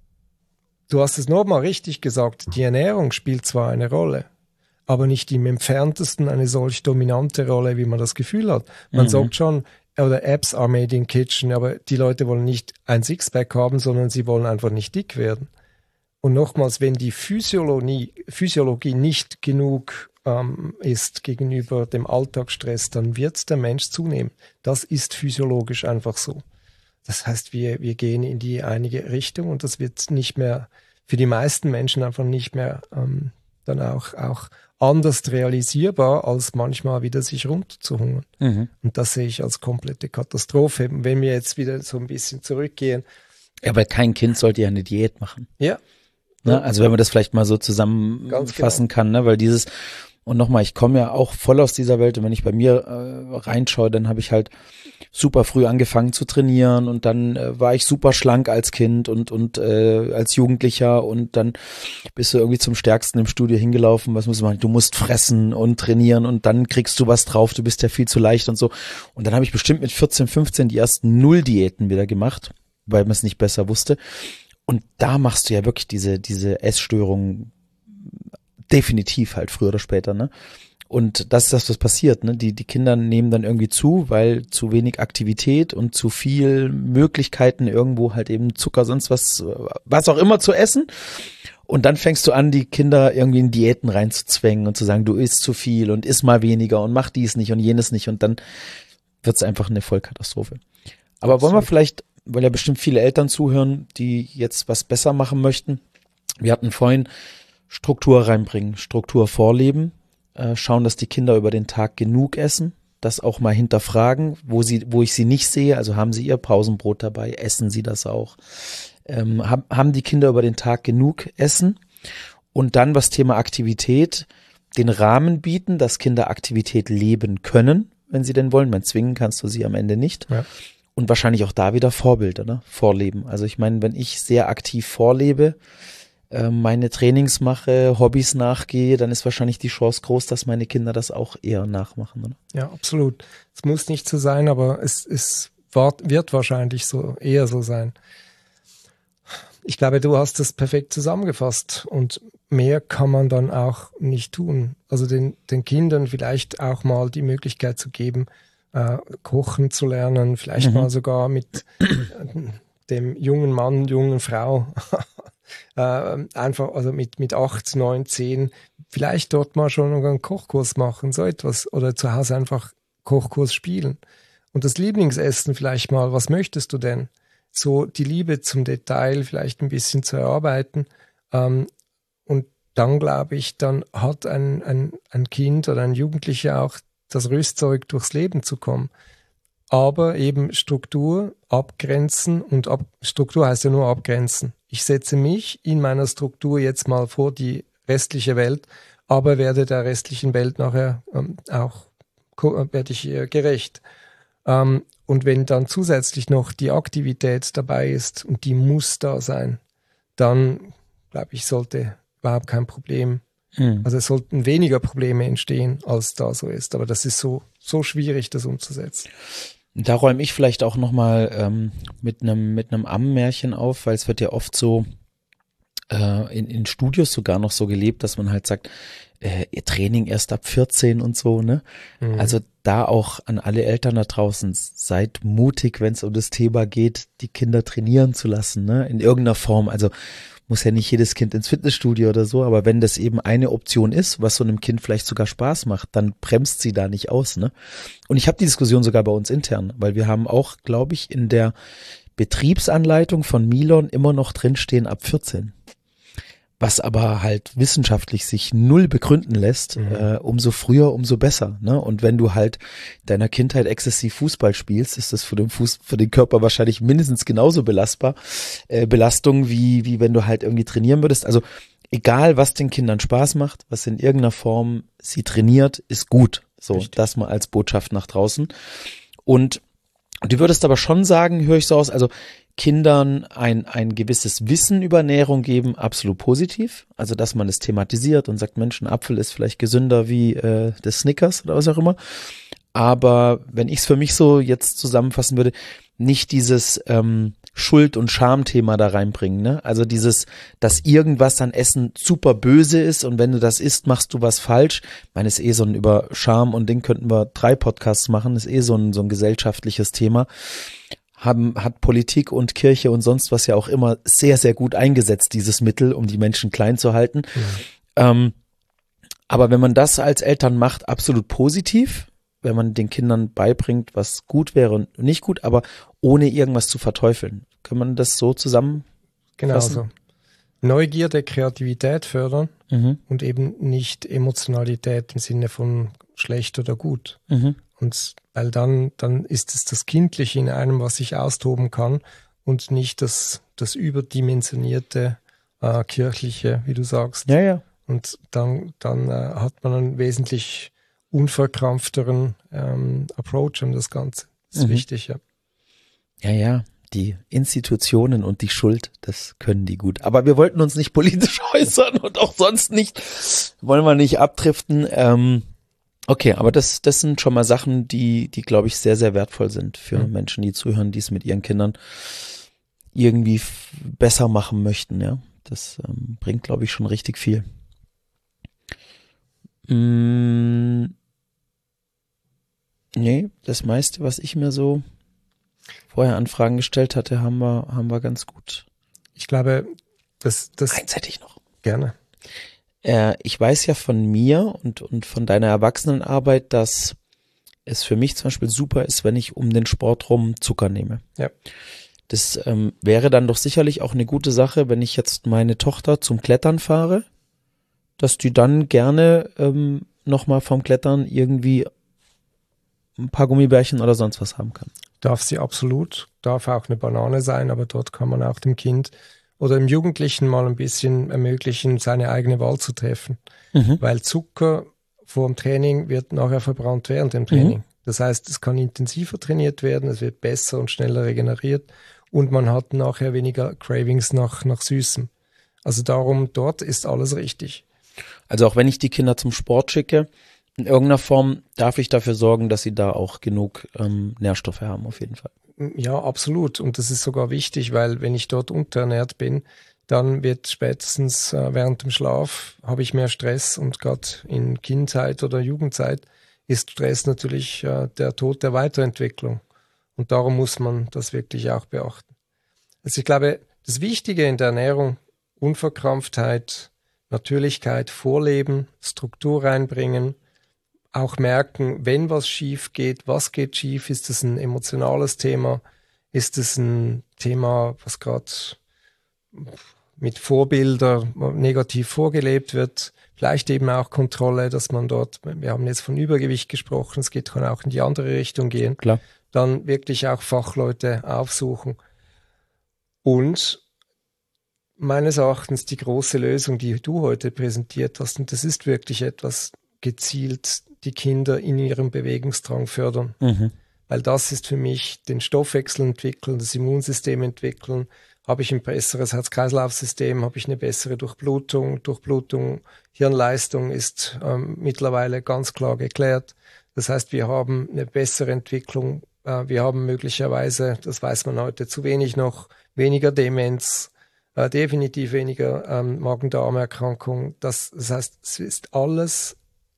Speaker 2: du hast es nochmal richtig gesagt, die Ernährung spielt zwar eine Rolle, aber nicht im Entferntesten eine solch dominante Rolle, wie man das Gefühl hat. Man mhm. sagt schon, oder Apps are made in kitchen, aber die Leute wollen nicht ein Sixpack haben, sondern sie wollen einfach nicht dick werden. Und nochmals, wenn die Physiologie, Physiologie nicht genug ähm, ist gegenüber dem Alltagsstress, dann wird der Mensch zunehmen. Das ist physiologisch einfach so. Das heißt, wir, wir gehen in die einige Richtung und das wird nicht mehr, für die meisten Menschen einfach nicht mehr ähm, dann auch, auch anders realisierbar, als manchmal wieder sich runterzuhungern. Mhm. Und das sehe ich als komplette Katastrophe. Wenn wir jetzt wieder so ein bisschen zurückgehen.
Speaker 1: Ja, aber kein Kind sollte ja eine Diät machen.
Speaker 2: Ja.
Speaker 1: Ne? Also wenn man das vielleicht mal so zusammenfassen genau. kann, ne? Weil dieses, und nochmal, ich komme ja auch voll aus dieser Welt und wenn ich bei mir äh, reinschaue, dann habe ich halt super früh angefangen zu trainieren und dann äh, war ich super schlank als Kind und und äh, als Jugendlicher und dann bist du irgendwie zum Stärksten im Studio hingelaufen, was musst du machen? Du musst fressen und trainieren und dann kriegst du was drauf, du bist ja viel zu leicht und so. Und dann habe ich bestimmt mit vierzehn, fünfzehn die ersten Null-Diäten wieder gemacht, weil man es nicht besser wusste. Und da machst du ja wirklich diese diese Essstörung definitiv halt früher oder später, ne? Und das ist das, was passiert, ne? Die, die Kinder nehmen dann irgendwie zu, weil zu wenig Aktivität und zu viel Möglichkeiten irgendwo halt eben Zucker, sonst was, was auch immer zu essen. Und dann fängst du an, die Kinder irgendwie in Diäten reinzuzwängen und zu sagen, du isst zu viel und isst mal weniger und mach dies nicht und jenes nicht. Und dann wird's einfach eine Vollkatastrophe. Aber Absolut. Wollen wir vielleicht, weil ja bestimmt viele Eltern zuhören, die jetzt was besser machen möchten. Wir hatten vorhin Struktur reinbringen, Struktur vorleben. Schauen, dass die Kinder über den Tag genug essen, das auch mal hinterfragen, wo sie, wo ich sie nicht sehe, also haben sie ihr Pausenbrot dabei, essen sie das auch, ähm, haben, haben die Kinder über den Tag genug Essen und dann was Thema Aktivität, den Rahmen bieten, dass Kinder Aktivität leben können, wenn sie denn wollen, man zwingen kannst du sie am Ende nicht ja. Und wahrscheinlich auch da wieder Vorbilder, ne? Vorleben, also ich meine, wenn ich sehr aktiv vorlebe, äh, meine Trainings mache, Hobbys nachgehe, dann ist wahrscheinlich die Chance groß, dass meine Kinder das auch eher nachmachen, oder?
Speaker 2: Ja, absolut. Es muss nicht so sein, aber es, es wird wahrscheinlich so eher so sein. Ich glaube, du hast das perfekt zusammengefasst und mehr kann man dann auch nicht tun. Also den, den Kindern vielleicht auch mal die Möglichkeit zu geben, äh, kochen zu lernen, vielleicht mhm. mal sogar mit äh, dem jungen Mann, jungen Frau, äh, einfach also mit, mit acht, neun, zehn, vielleicht dort mal schon einen Kochkurs machen, so etwas, oder zu Hause einfach Kochkurs spielen. Und das Lieblingsessen vielleicht mal, was möchtest du denn? So die Liebe zum Detail vielleicht ein bisschen zu erarbeiten. Ähm, und dann, glaube ich, dann hat ein, ein, ein Kind oder ein Jugendlicher auch das Rüstzeug, durchs Leben zu kommen. Aber eben Struktur, abgrenzen und ab, Struktur heißt ja nur abgrenzen. Ich setze mich in meiner Struktur jetzt mal vor die restliche Welt, aber werde der restlichen Welt nachher ähm, auch werde ich ihr gerecht. Ähm, Und wenn dann zusätzlich noch die Aktivität dabei ist und die muss da sein, dann, glaube ich, sollte überhaupt kein Problem, hm. also es sollten weniger Probleme entstehen, als da so ist. Aber das ist so, so schwierig, das umzusetzen.
Speaker 1: Da räume ich vielleicht auch nochmal ähm, mit einem mit einem Ammenmärchen auf, weil es wird ja oft so äh, in, in Studios sogar noch so gelebt, dass man halt sagt, äh, ihr Training erst ab vierzehn und so, ne? Mhm. Also da auch an alle Eltern da draußen, seid mutig, wenn es um das Thema geht, die Kinder trainieren zu lassen, ne? In irgendeiner Form. Also muss ja nicht jedes Kind ins Fitnessstudio oder so, aber wenn das eben eine Option ist, was so einem Kind vielleicht sogar Spaß macht, dann bremst sie da nicht aus, ne? Und ich habe die Diskussion sogar bei uns intern, weil wir haben auch, glaube ich, in der Betriebsanleitung von Milon immer noch drinstehen ab vierzehn. Was aber halt wissenschaftlich sich null begründen lässt, mhm. äh, umso früher, umso besser, ne? Und wenn du halt deiner Kindheit exzessiv Fußball spielst, ist das für den Fuß, für den Körper wahrscheinlich mindestens genauso belastbar, äh, Belastung, wie, wie wenn du halt irgendwie trainieren würdest. Also egal, was den Kindern Spaß macht, was in irgendeiner Form sie trainiert, ist gut. So, Richtig. Das mal als Botschaft nach draußen. Und du würdest aber schon sagen, höre ich so aus, also Kindern ein, ein gewisses Wissen über Ernährung geben, absolut positiv. Also, dass man es thematisiert und sagt, Mensch, ein Apfel ist vielleicht gesünder wie äh, das Snickers oder was auch immer. Aber wenn ich es für mich so jetzt zusammenfassen würde, nicht dieses ähm, Schuld- und Schamthema da reinbringen, ne? Also dieses, dass irgendwas an Essen super böse ist und wenn du das isst, machst du was falsch. Ich meine, ist eh so ein über Scham und Ding könnten wir drei Podcasts machen, ist eh so ein, so ein gesellschaftliches Thema. Haben, hat Politik und Kirche und sonst was ja auch immer sehr, sehr gut eingesetzt, dieses Mittel, um die Menschen klein zu halten. Ja. Ähm, aber wenn man das als Eltern macht, absolut positiv, wenn man den Kindern beibringt, was gut wäre und nicht gut, aber ohne irgendwas zu verteufeln. Kann man das so zusammenfassen?
Speaker 2: Genau so. Neugierde, Kreativität fördern mhm. und eben nicht Emotionalität im Sinne von schlecht oder gut. Mhm. Und weil dann, dann ist es das Kindliche in einem, was sich austoben kann und nicht das, das überdimensionierte äh, Kirchliche, wie du sagst.
Speaker 1: Ja, ja.
Speaker 2: Und dann, dann äh, hat man einen wesentlich unverkrampfteren ähm, Approach an das Ganze. Das ist mhm. wichtig, ja.
Speaker 1: Ja, ja. Die Institutionen und die Schuld, das können die gut. Aber wir wollten uns nicht politisch äußern und auch sonst nicht, wollen wir nicht abdriften. Ähm, okay, aber das, das sind schon mal Sachen, die, die glaube ich sehr, sehr wertvoll sind für mhm. Menschen, die zuhören, die es mit ihren Kindern irgendwie f- besser machen möchten. Ja, das ähm, bringt, glaube ich, schon richtig viel. Mm, nee, das meiste, was ich mir so vorher Anfragen gestellt hatte, haben wir, haben wir ganz gut.
Speaker 2: Ich glaube, das, das.
Speaker 1: Eins hätte ich noch.
Speaker 2: Gerne.
Speaker 1: Äh, ich weiß ja von mir und, und von deiner Erwachsenenarbeit, dass es für mich zum Beispiel super ist, wenn ich um den Sport rum Zucker nehme.
Speaker 2: Ja.
Speaker 1: Das ähm, wäre dann doch sicherlich auch eine gute Sache, wenn ich jetzt meine Tochter zum Klettern fahre, dass die dann gerne ähm, nochmal vom Klettern irgendwie ein paar Gummibärchen oder sonst was haben kann.
Speaker 2: Darf sie absolut, darf auch eine Banane sein, aber dort kann man auch dem Kind oder dem Jugendlichen mal ein bisschen ermöglichen, seine eigene Wahl zu treffen. Mhm. Weil Zucker vor dem Training wird nachher verbrannt während dem Training. Mhm. Das heißt, es kann intensiver trainiert werden, es wird besser und schneller regeneriert und man hat nachher weniger Cravings nach, nach Süßem. Also darum, dort ist alles richtig.
Speaker 1: Also auch wenn ich die Kinder zum Sport schicke, in irgendeiner Form darf ich dafür sorgen, dass sie da auch genug ähm, Nährstoffe haben, auf jeden Fall.
Speaker 2: Ja, absolut. Und das ist sogar wichtig, weil wenn ich dort unterernährt bin, dann wird spätestens äh, während dem Schlaf, habe ich mehr Stress, und gerade in Kindheit oder Jugendzeit ist Stress natürlich äh, der Tod der Weiterentwicklung. Und darum muss man das wirklich auch beachten. Also ich glaube, das Wichtige in der Ernährung, Unverkrampftheit, Natürlichkeit, Vorleben, Struktur reinbringen, auch merken, wenn was schief geht, was geht schief, ist es ein emotionales Thema, ist es ein Thema, was gerade mit Vorbildern negativ vorgelebt wird, vielleicht eben auch Kontrolle, dass man dort, wir haben jetzt von Übergewicht gesprochen, es geht, kann auch in die andere Richtung gehen,
Speaker 1: Klar.
Speaker 2: dann wirklich auch Fachleute aufsuchen. Und meines Erachtens die große Lösung, die du heute präsentiert hast, und das ist wirklich etwas, gezielt die Kinder in ihrem Bewegungsdrang fördern.
Speaker 1: Mhm.
Speaker 2: Weil das ist für mich den Stoffwechsel entwickeln, das Immunsystem entwickeln. Habe ich ein besseres Herz-Kreislauf-System, habe ich eine bessere Durchblutung. Durchblutung, Hirnleistung ist ähm, mittlerweile ganz klar geklärt. Das heißt, wir haben eine bessere Entwicklung. Äh, wir haben möglicherweise, das weiß man heute zu wenig noch, weniger Demenz, äh, definitiv weniger ähm, Magen-Darm-Erkrankung. Das, das heißt, es ist alles,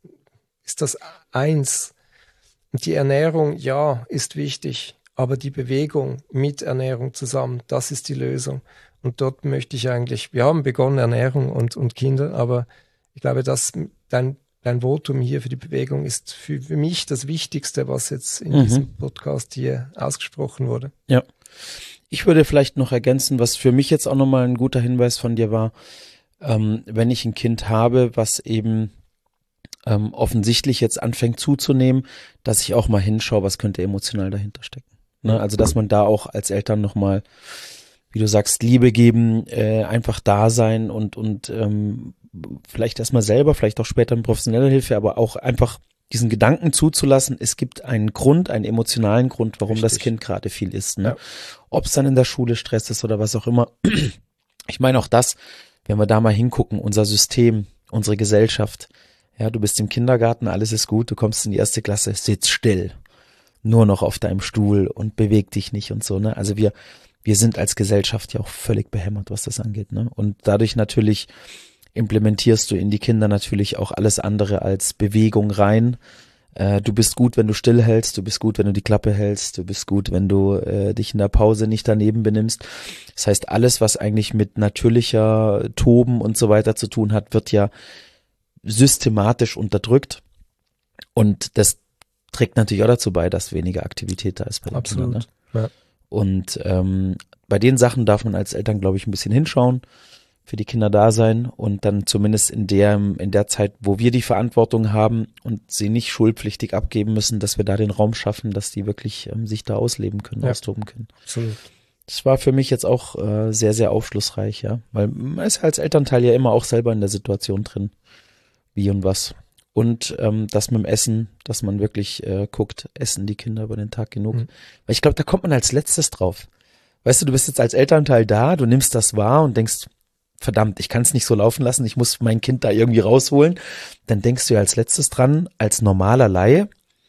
Speaker 2: ist das eins. Und die Ernährung, ja, ist wichtig, aber die Bewegung mit Ernährung zusammen, das ist die Lösung. Und dort möchte ich eigentlich, wir haben begonnen Ernährung und, und Kinder, aber ich glaube, dass dein, dein Votum hier für die Bewegung ist für, für mich das Wichtigste, was jetzt in
Speaker 1: Mhm.
Speaker 2: diesem Podcast hier ausgesprochen wurde.
Speaker 1: Ja. Ich würde vielleicht noch ergänzen, was für mich jetzt auch nochmal ein guter Hinweis von dir war, ähm, wenn ich ein Kind habe, was eben ähm, offensichtlich jetzt anfängt zuzunehmen, dass ich auch mal hinschaue, was könnte emotional dahinter stecken. Ne? Also dass man da auch als Eltern nochmal, wie du sagst, Liebe geben, äh, einfach da sein und, und ähm, vielleicht erstmal selber, vielleicht auch später mit professioneller Hilfe, aber auch einfach diesen Gedanken zuzulassen, es gibt einen Grund, einen emotionalen Grund, warum
Speaker 2: Richtig.
Speaker 1: das Kind gerade viel isst. Ne?
Speaker 2: Ja.
Speaker 1: Ob es dann in der Schule Stress ist oder was auch immer. Ich meine auch das, wenn wir da mal hingucken, unser System, unsere Gesellschaft. Ja, du bist im Kindergarten, alles ist gut, du kommst in die erste Klasse, sitz still, nur noch auf deinem Stuhl und beweg dich nicht und so. Ne? Also wir, wir sind als Gesellschaft ja auch völlig behämmert, was das angeht. Ne? Und dadurch natürlich implementierst du in die Kinder natürlich auch alles andere als Bewegung rein. Äh, du bist gut, wenn du stillhältst, du bist gut, wenn du die Klappe hältst, du bist gut, wenn du äh, dich in der Pause nicht daneben benimmst. Das heißt, alles, was eigentlich mit natürlicher Toben und so weiter zu tun hat, wird ja systematisch unterdrückt. Und das trägt natürlich auch dazu bei, dass weniger Aktivität da ist bei den
Speaker 2: Absolut.
Speaker 1: Kindern. Ne?
Speaker 2: Ja.
Speaker 1: Und ähm, bei den Sachen darf man als Eltern, glaube ich, ein bisschen hinschauen, für die Kinder da sein und dann zumindest in der, in der Zeit, wo wir die Verantwortung haben und sie nicht schulpflichtig abgeben müssen, dass wir da den Raum schaffen, dass die wirklich ähm, sich da ausleben können,
Speaker 2: Ja.
Speaker 1: austoben können.
Speaker 2: Absolut.
Speaker 1: Das war für mich jetzt auch äh, sehr, sehr aufschlussreich, ja, weil man ist als Elternteil ja immer auch selber in der Situation drin, wie und was. Und ähm, das mit dem Essen, dass man wirklich äh, guckt, essen die Kinder über den Tag genug.
Speaker 2: Mhm.
Speaker 1: Weil ich glaube, da kommt man als letztes drauf. Weißt du, du bist jetzt als Elternteil da, du nimmst das wahr und denkst, verdammt, ich kann es nicht so laufen lassen, ich muss mein Kind da irgendwie rausholen. Dann denkst du ja als letztes dran, als normaler Laie,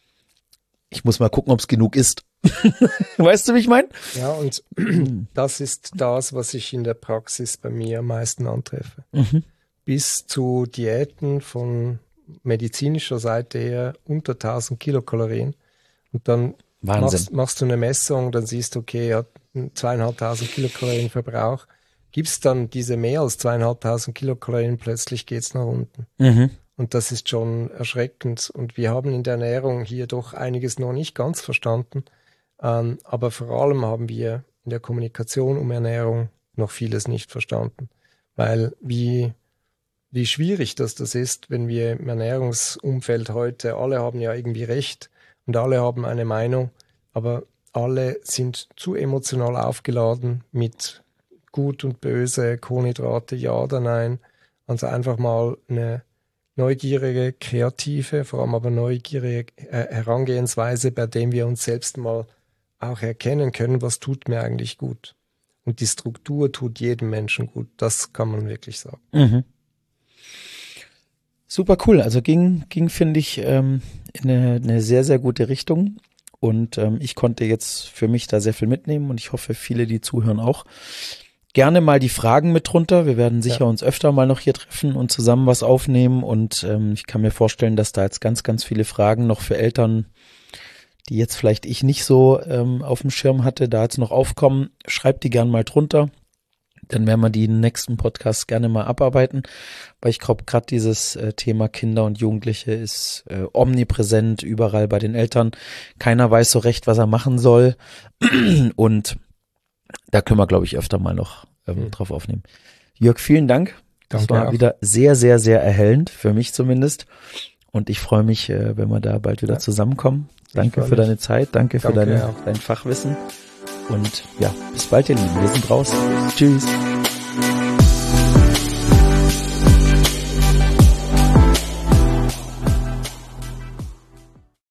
Speaker 1: ich muss mal gucken, ob es genug ist. Weißt du, wie ich meine?
Speaker 2: Ja, und das ist das, was ich in der Praxis bei mir am meisten antreffe.
Speaker 1: Mhm.
Speaker 2: Bis zu Diäten von medizinischer Seite her unter tausend Kilokalorien. Und dann
Speaker 1: Wahnsinn.
Speaker 2: machst, machst du eine Messung, dann siehst du, okay, er hat zweieinhalbtausend Kilokalorien Verbrauch. Gibst dann diese mehr als zweieinhalbtausend Kilokalorien, plötzlich geht's nach unten.
Speaker 1: Mhm.
Speaker 2: Und das ist schon erschreckend. Und wir haben in der Ernährung hier doch einiges noch nicht ganz verstanden. Ähm, aber vor allem haben wir in der Kommunikation um Ernährung noch vieles nicht verstanden. Weil wie, wie schwierig das, das ist, wenn wir im Ernährungsumfeld heute, alle haben ja irgendwie Recht und alle haben eine Meinung, aber alle sind zu emotional aufgeladen mit gut und böse, Kohlenhydrate, ja oder nein. Also einfach mal eine neugierige, kreative, vor allem aber neugierige äh, Herangehensweise, bei dem wir uns selbst mal auch erkennen können, was tut mir eigentlich gut. Und die Struktur tut jedem Menschen gut. Das kann man wirklich sagen.
Speaker 1: Mhm. Super cool. Also ging, ging finde ich, ähm, in eine, eine sehr, sehr gute Richtung. Und ähm, ich konnte jetzt für mich da sehr viel mitnehmen und ich hoffe, viele, die zuhören, auch. Gerne mal die Fragen mit drunter. Wir werden sicher ja. uns öfter mal noch hier treffen und zusammen was aufnehmen. Und ähm, ich kann mir vorstellen, dass da jetzt ganz, ganz viele Fragen noch für Eltern, die jetzt vielleicht ich nicht so ähm, auf dem Schirm hatte, da jetzt noch aufkommen. Schreibt die gern mal drunter. Dann werden wir die nächsten Podcasts gerne mal abarbeiten, weil ich glaube, gerade dieses äh, Thema Kinder und Jugendliche ist äh, omnipräsent überall bei den Eltern. Keiner weiß so recht, was er machen soll. Und da können wir, glaube ich, öfter mal noch ähm, mhm. drauf aufnehmen. Jörg, vielen Dank. Das
Speaker 2: Danke
Speaker 1: war
Speaker 2: auch.
Speaker 1: wieder sehr, sehr, sehr erhellend, für mich zumindest. Und ich freue mich, äh, wenn wir da bald wieder ja. zusammenkommen. Danke für deine Zeit, danke, danke für deine, dein Fachwissen. Und ja, bis bald, ihr Lieben. Wir sind raus. Tschüss.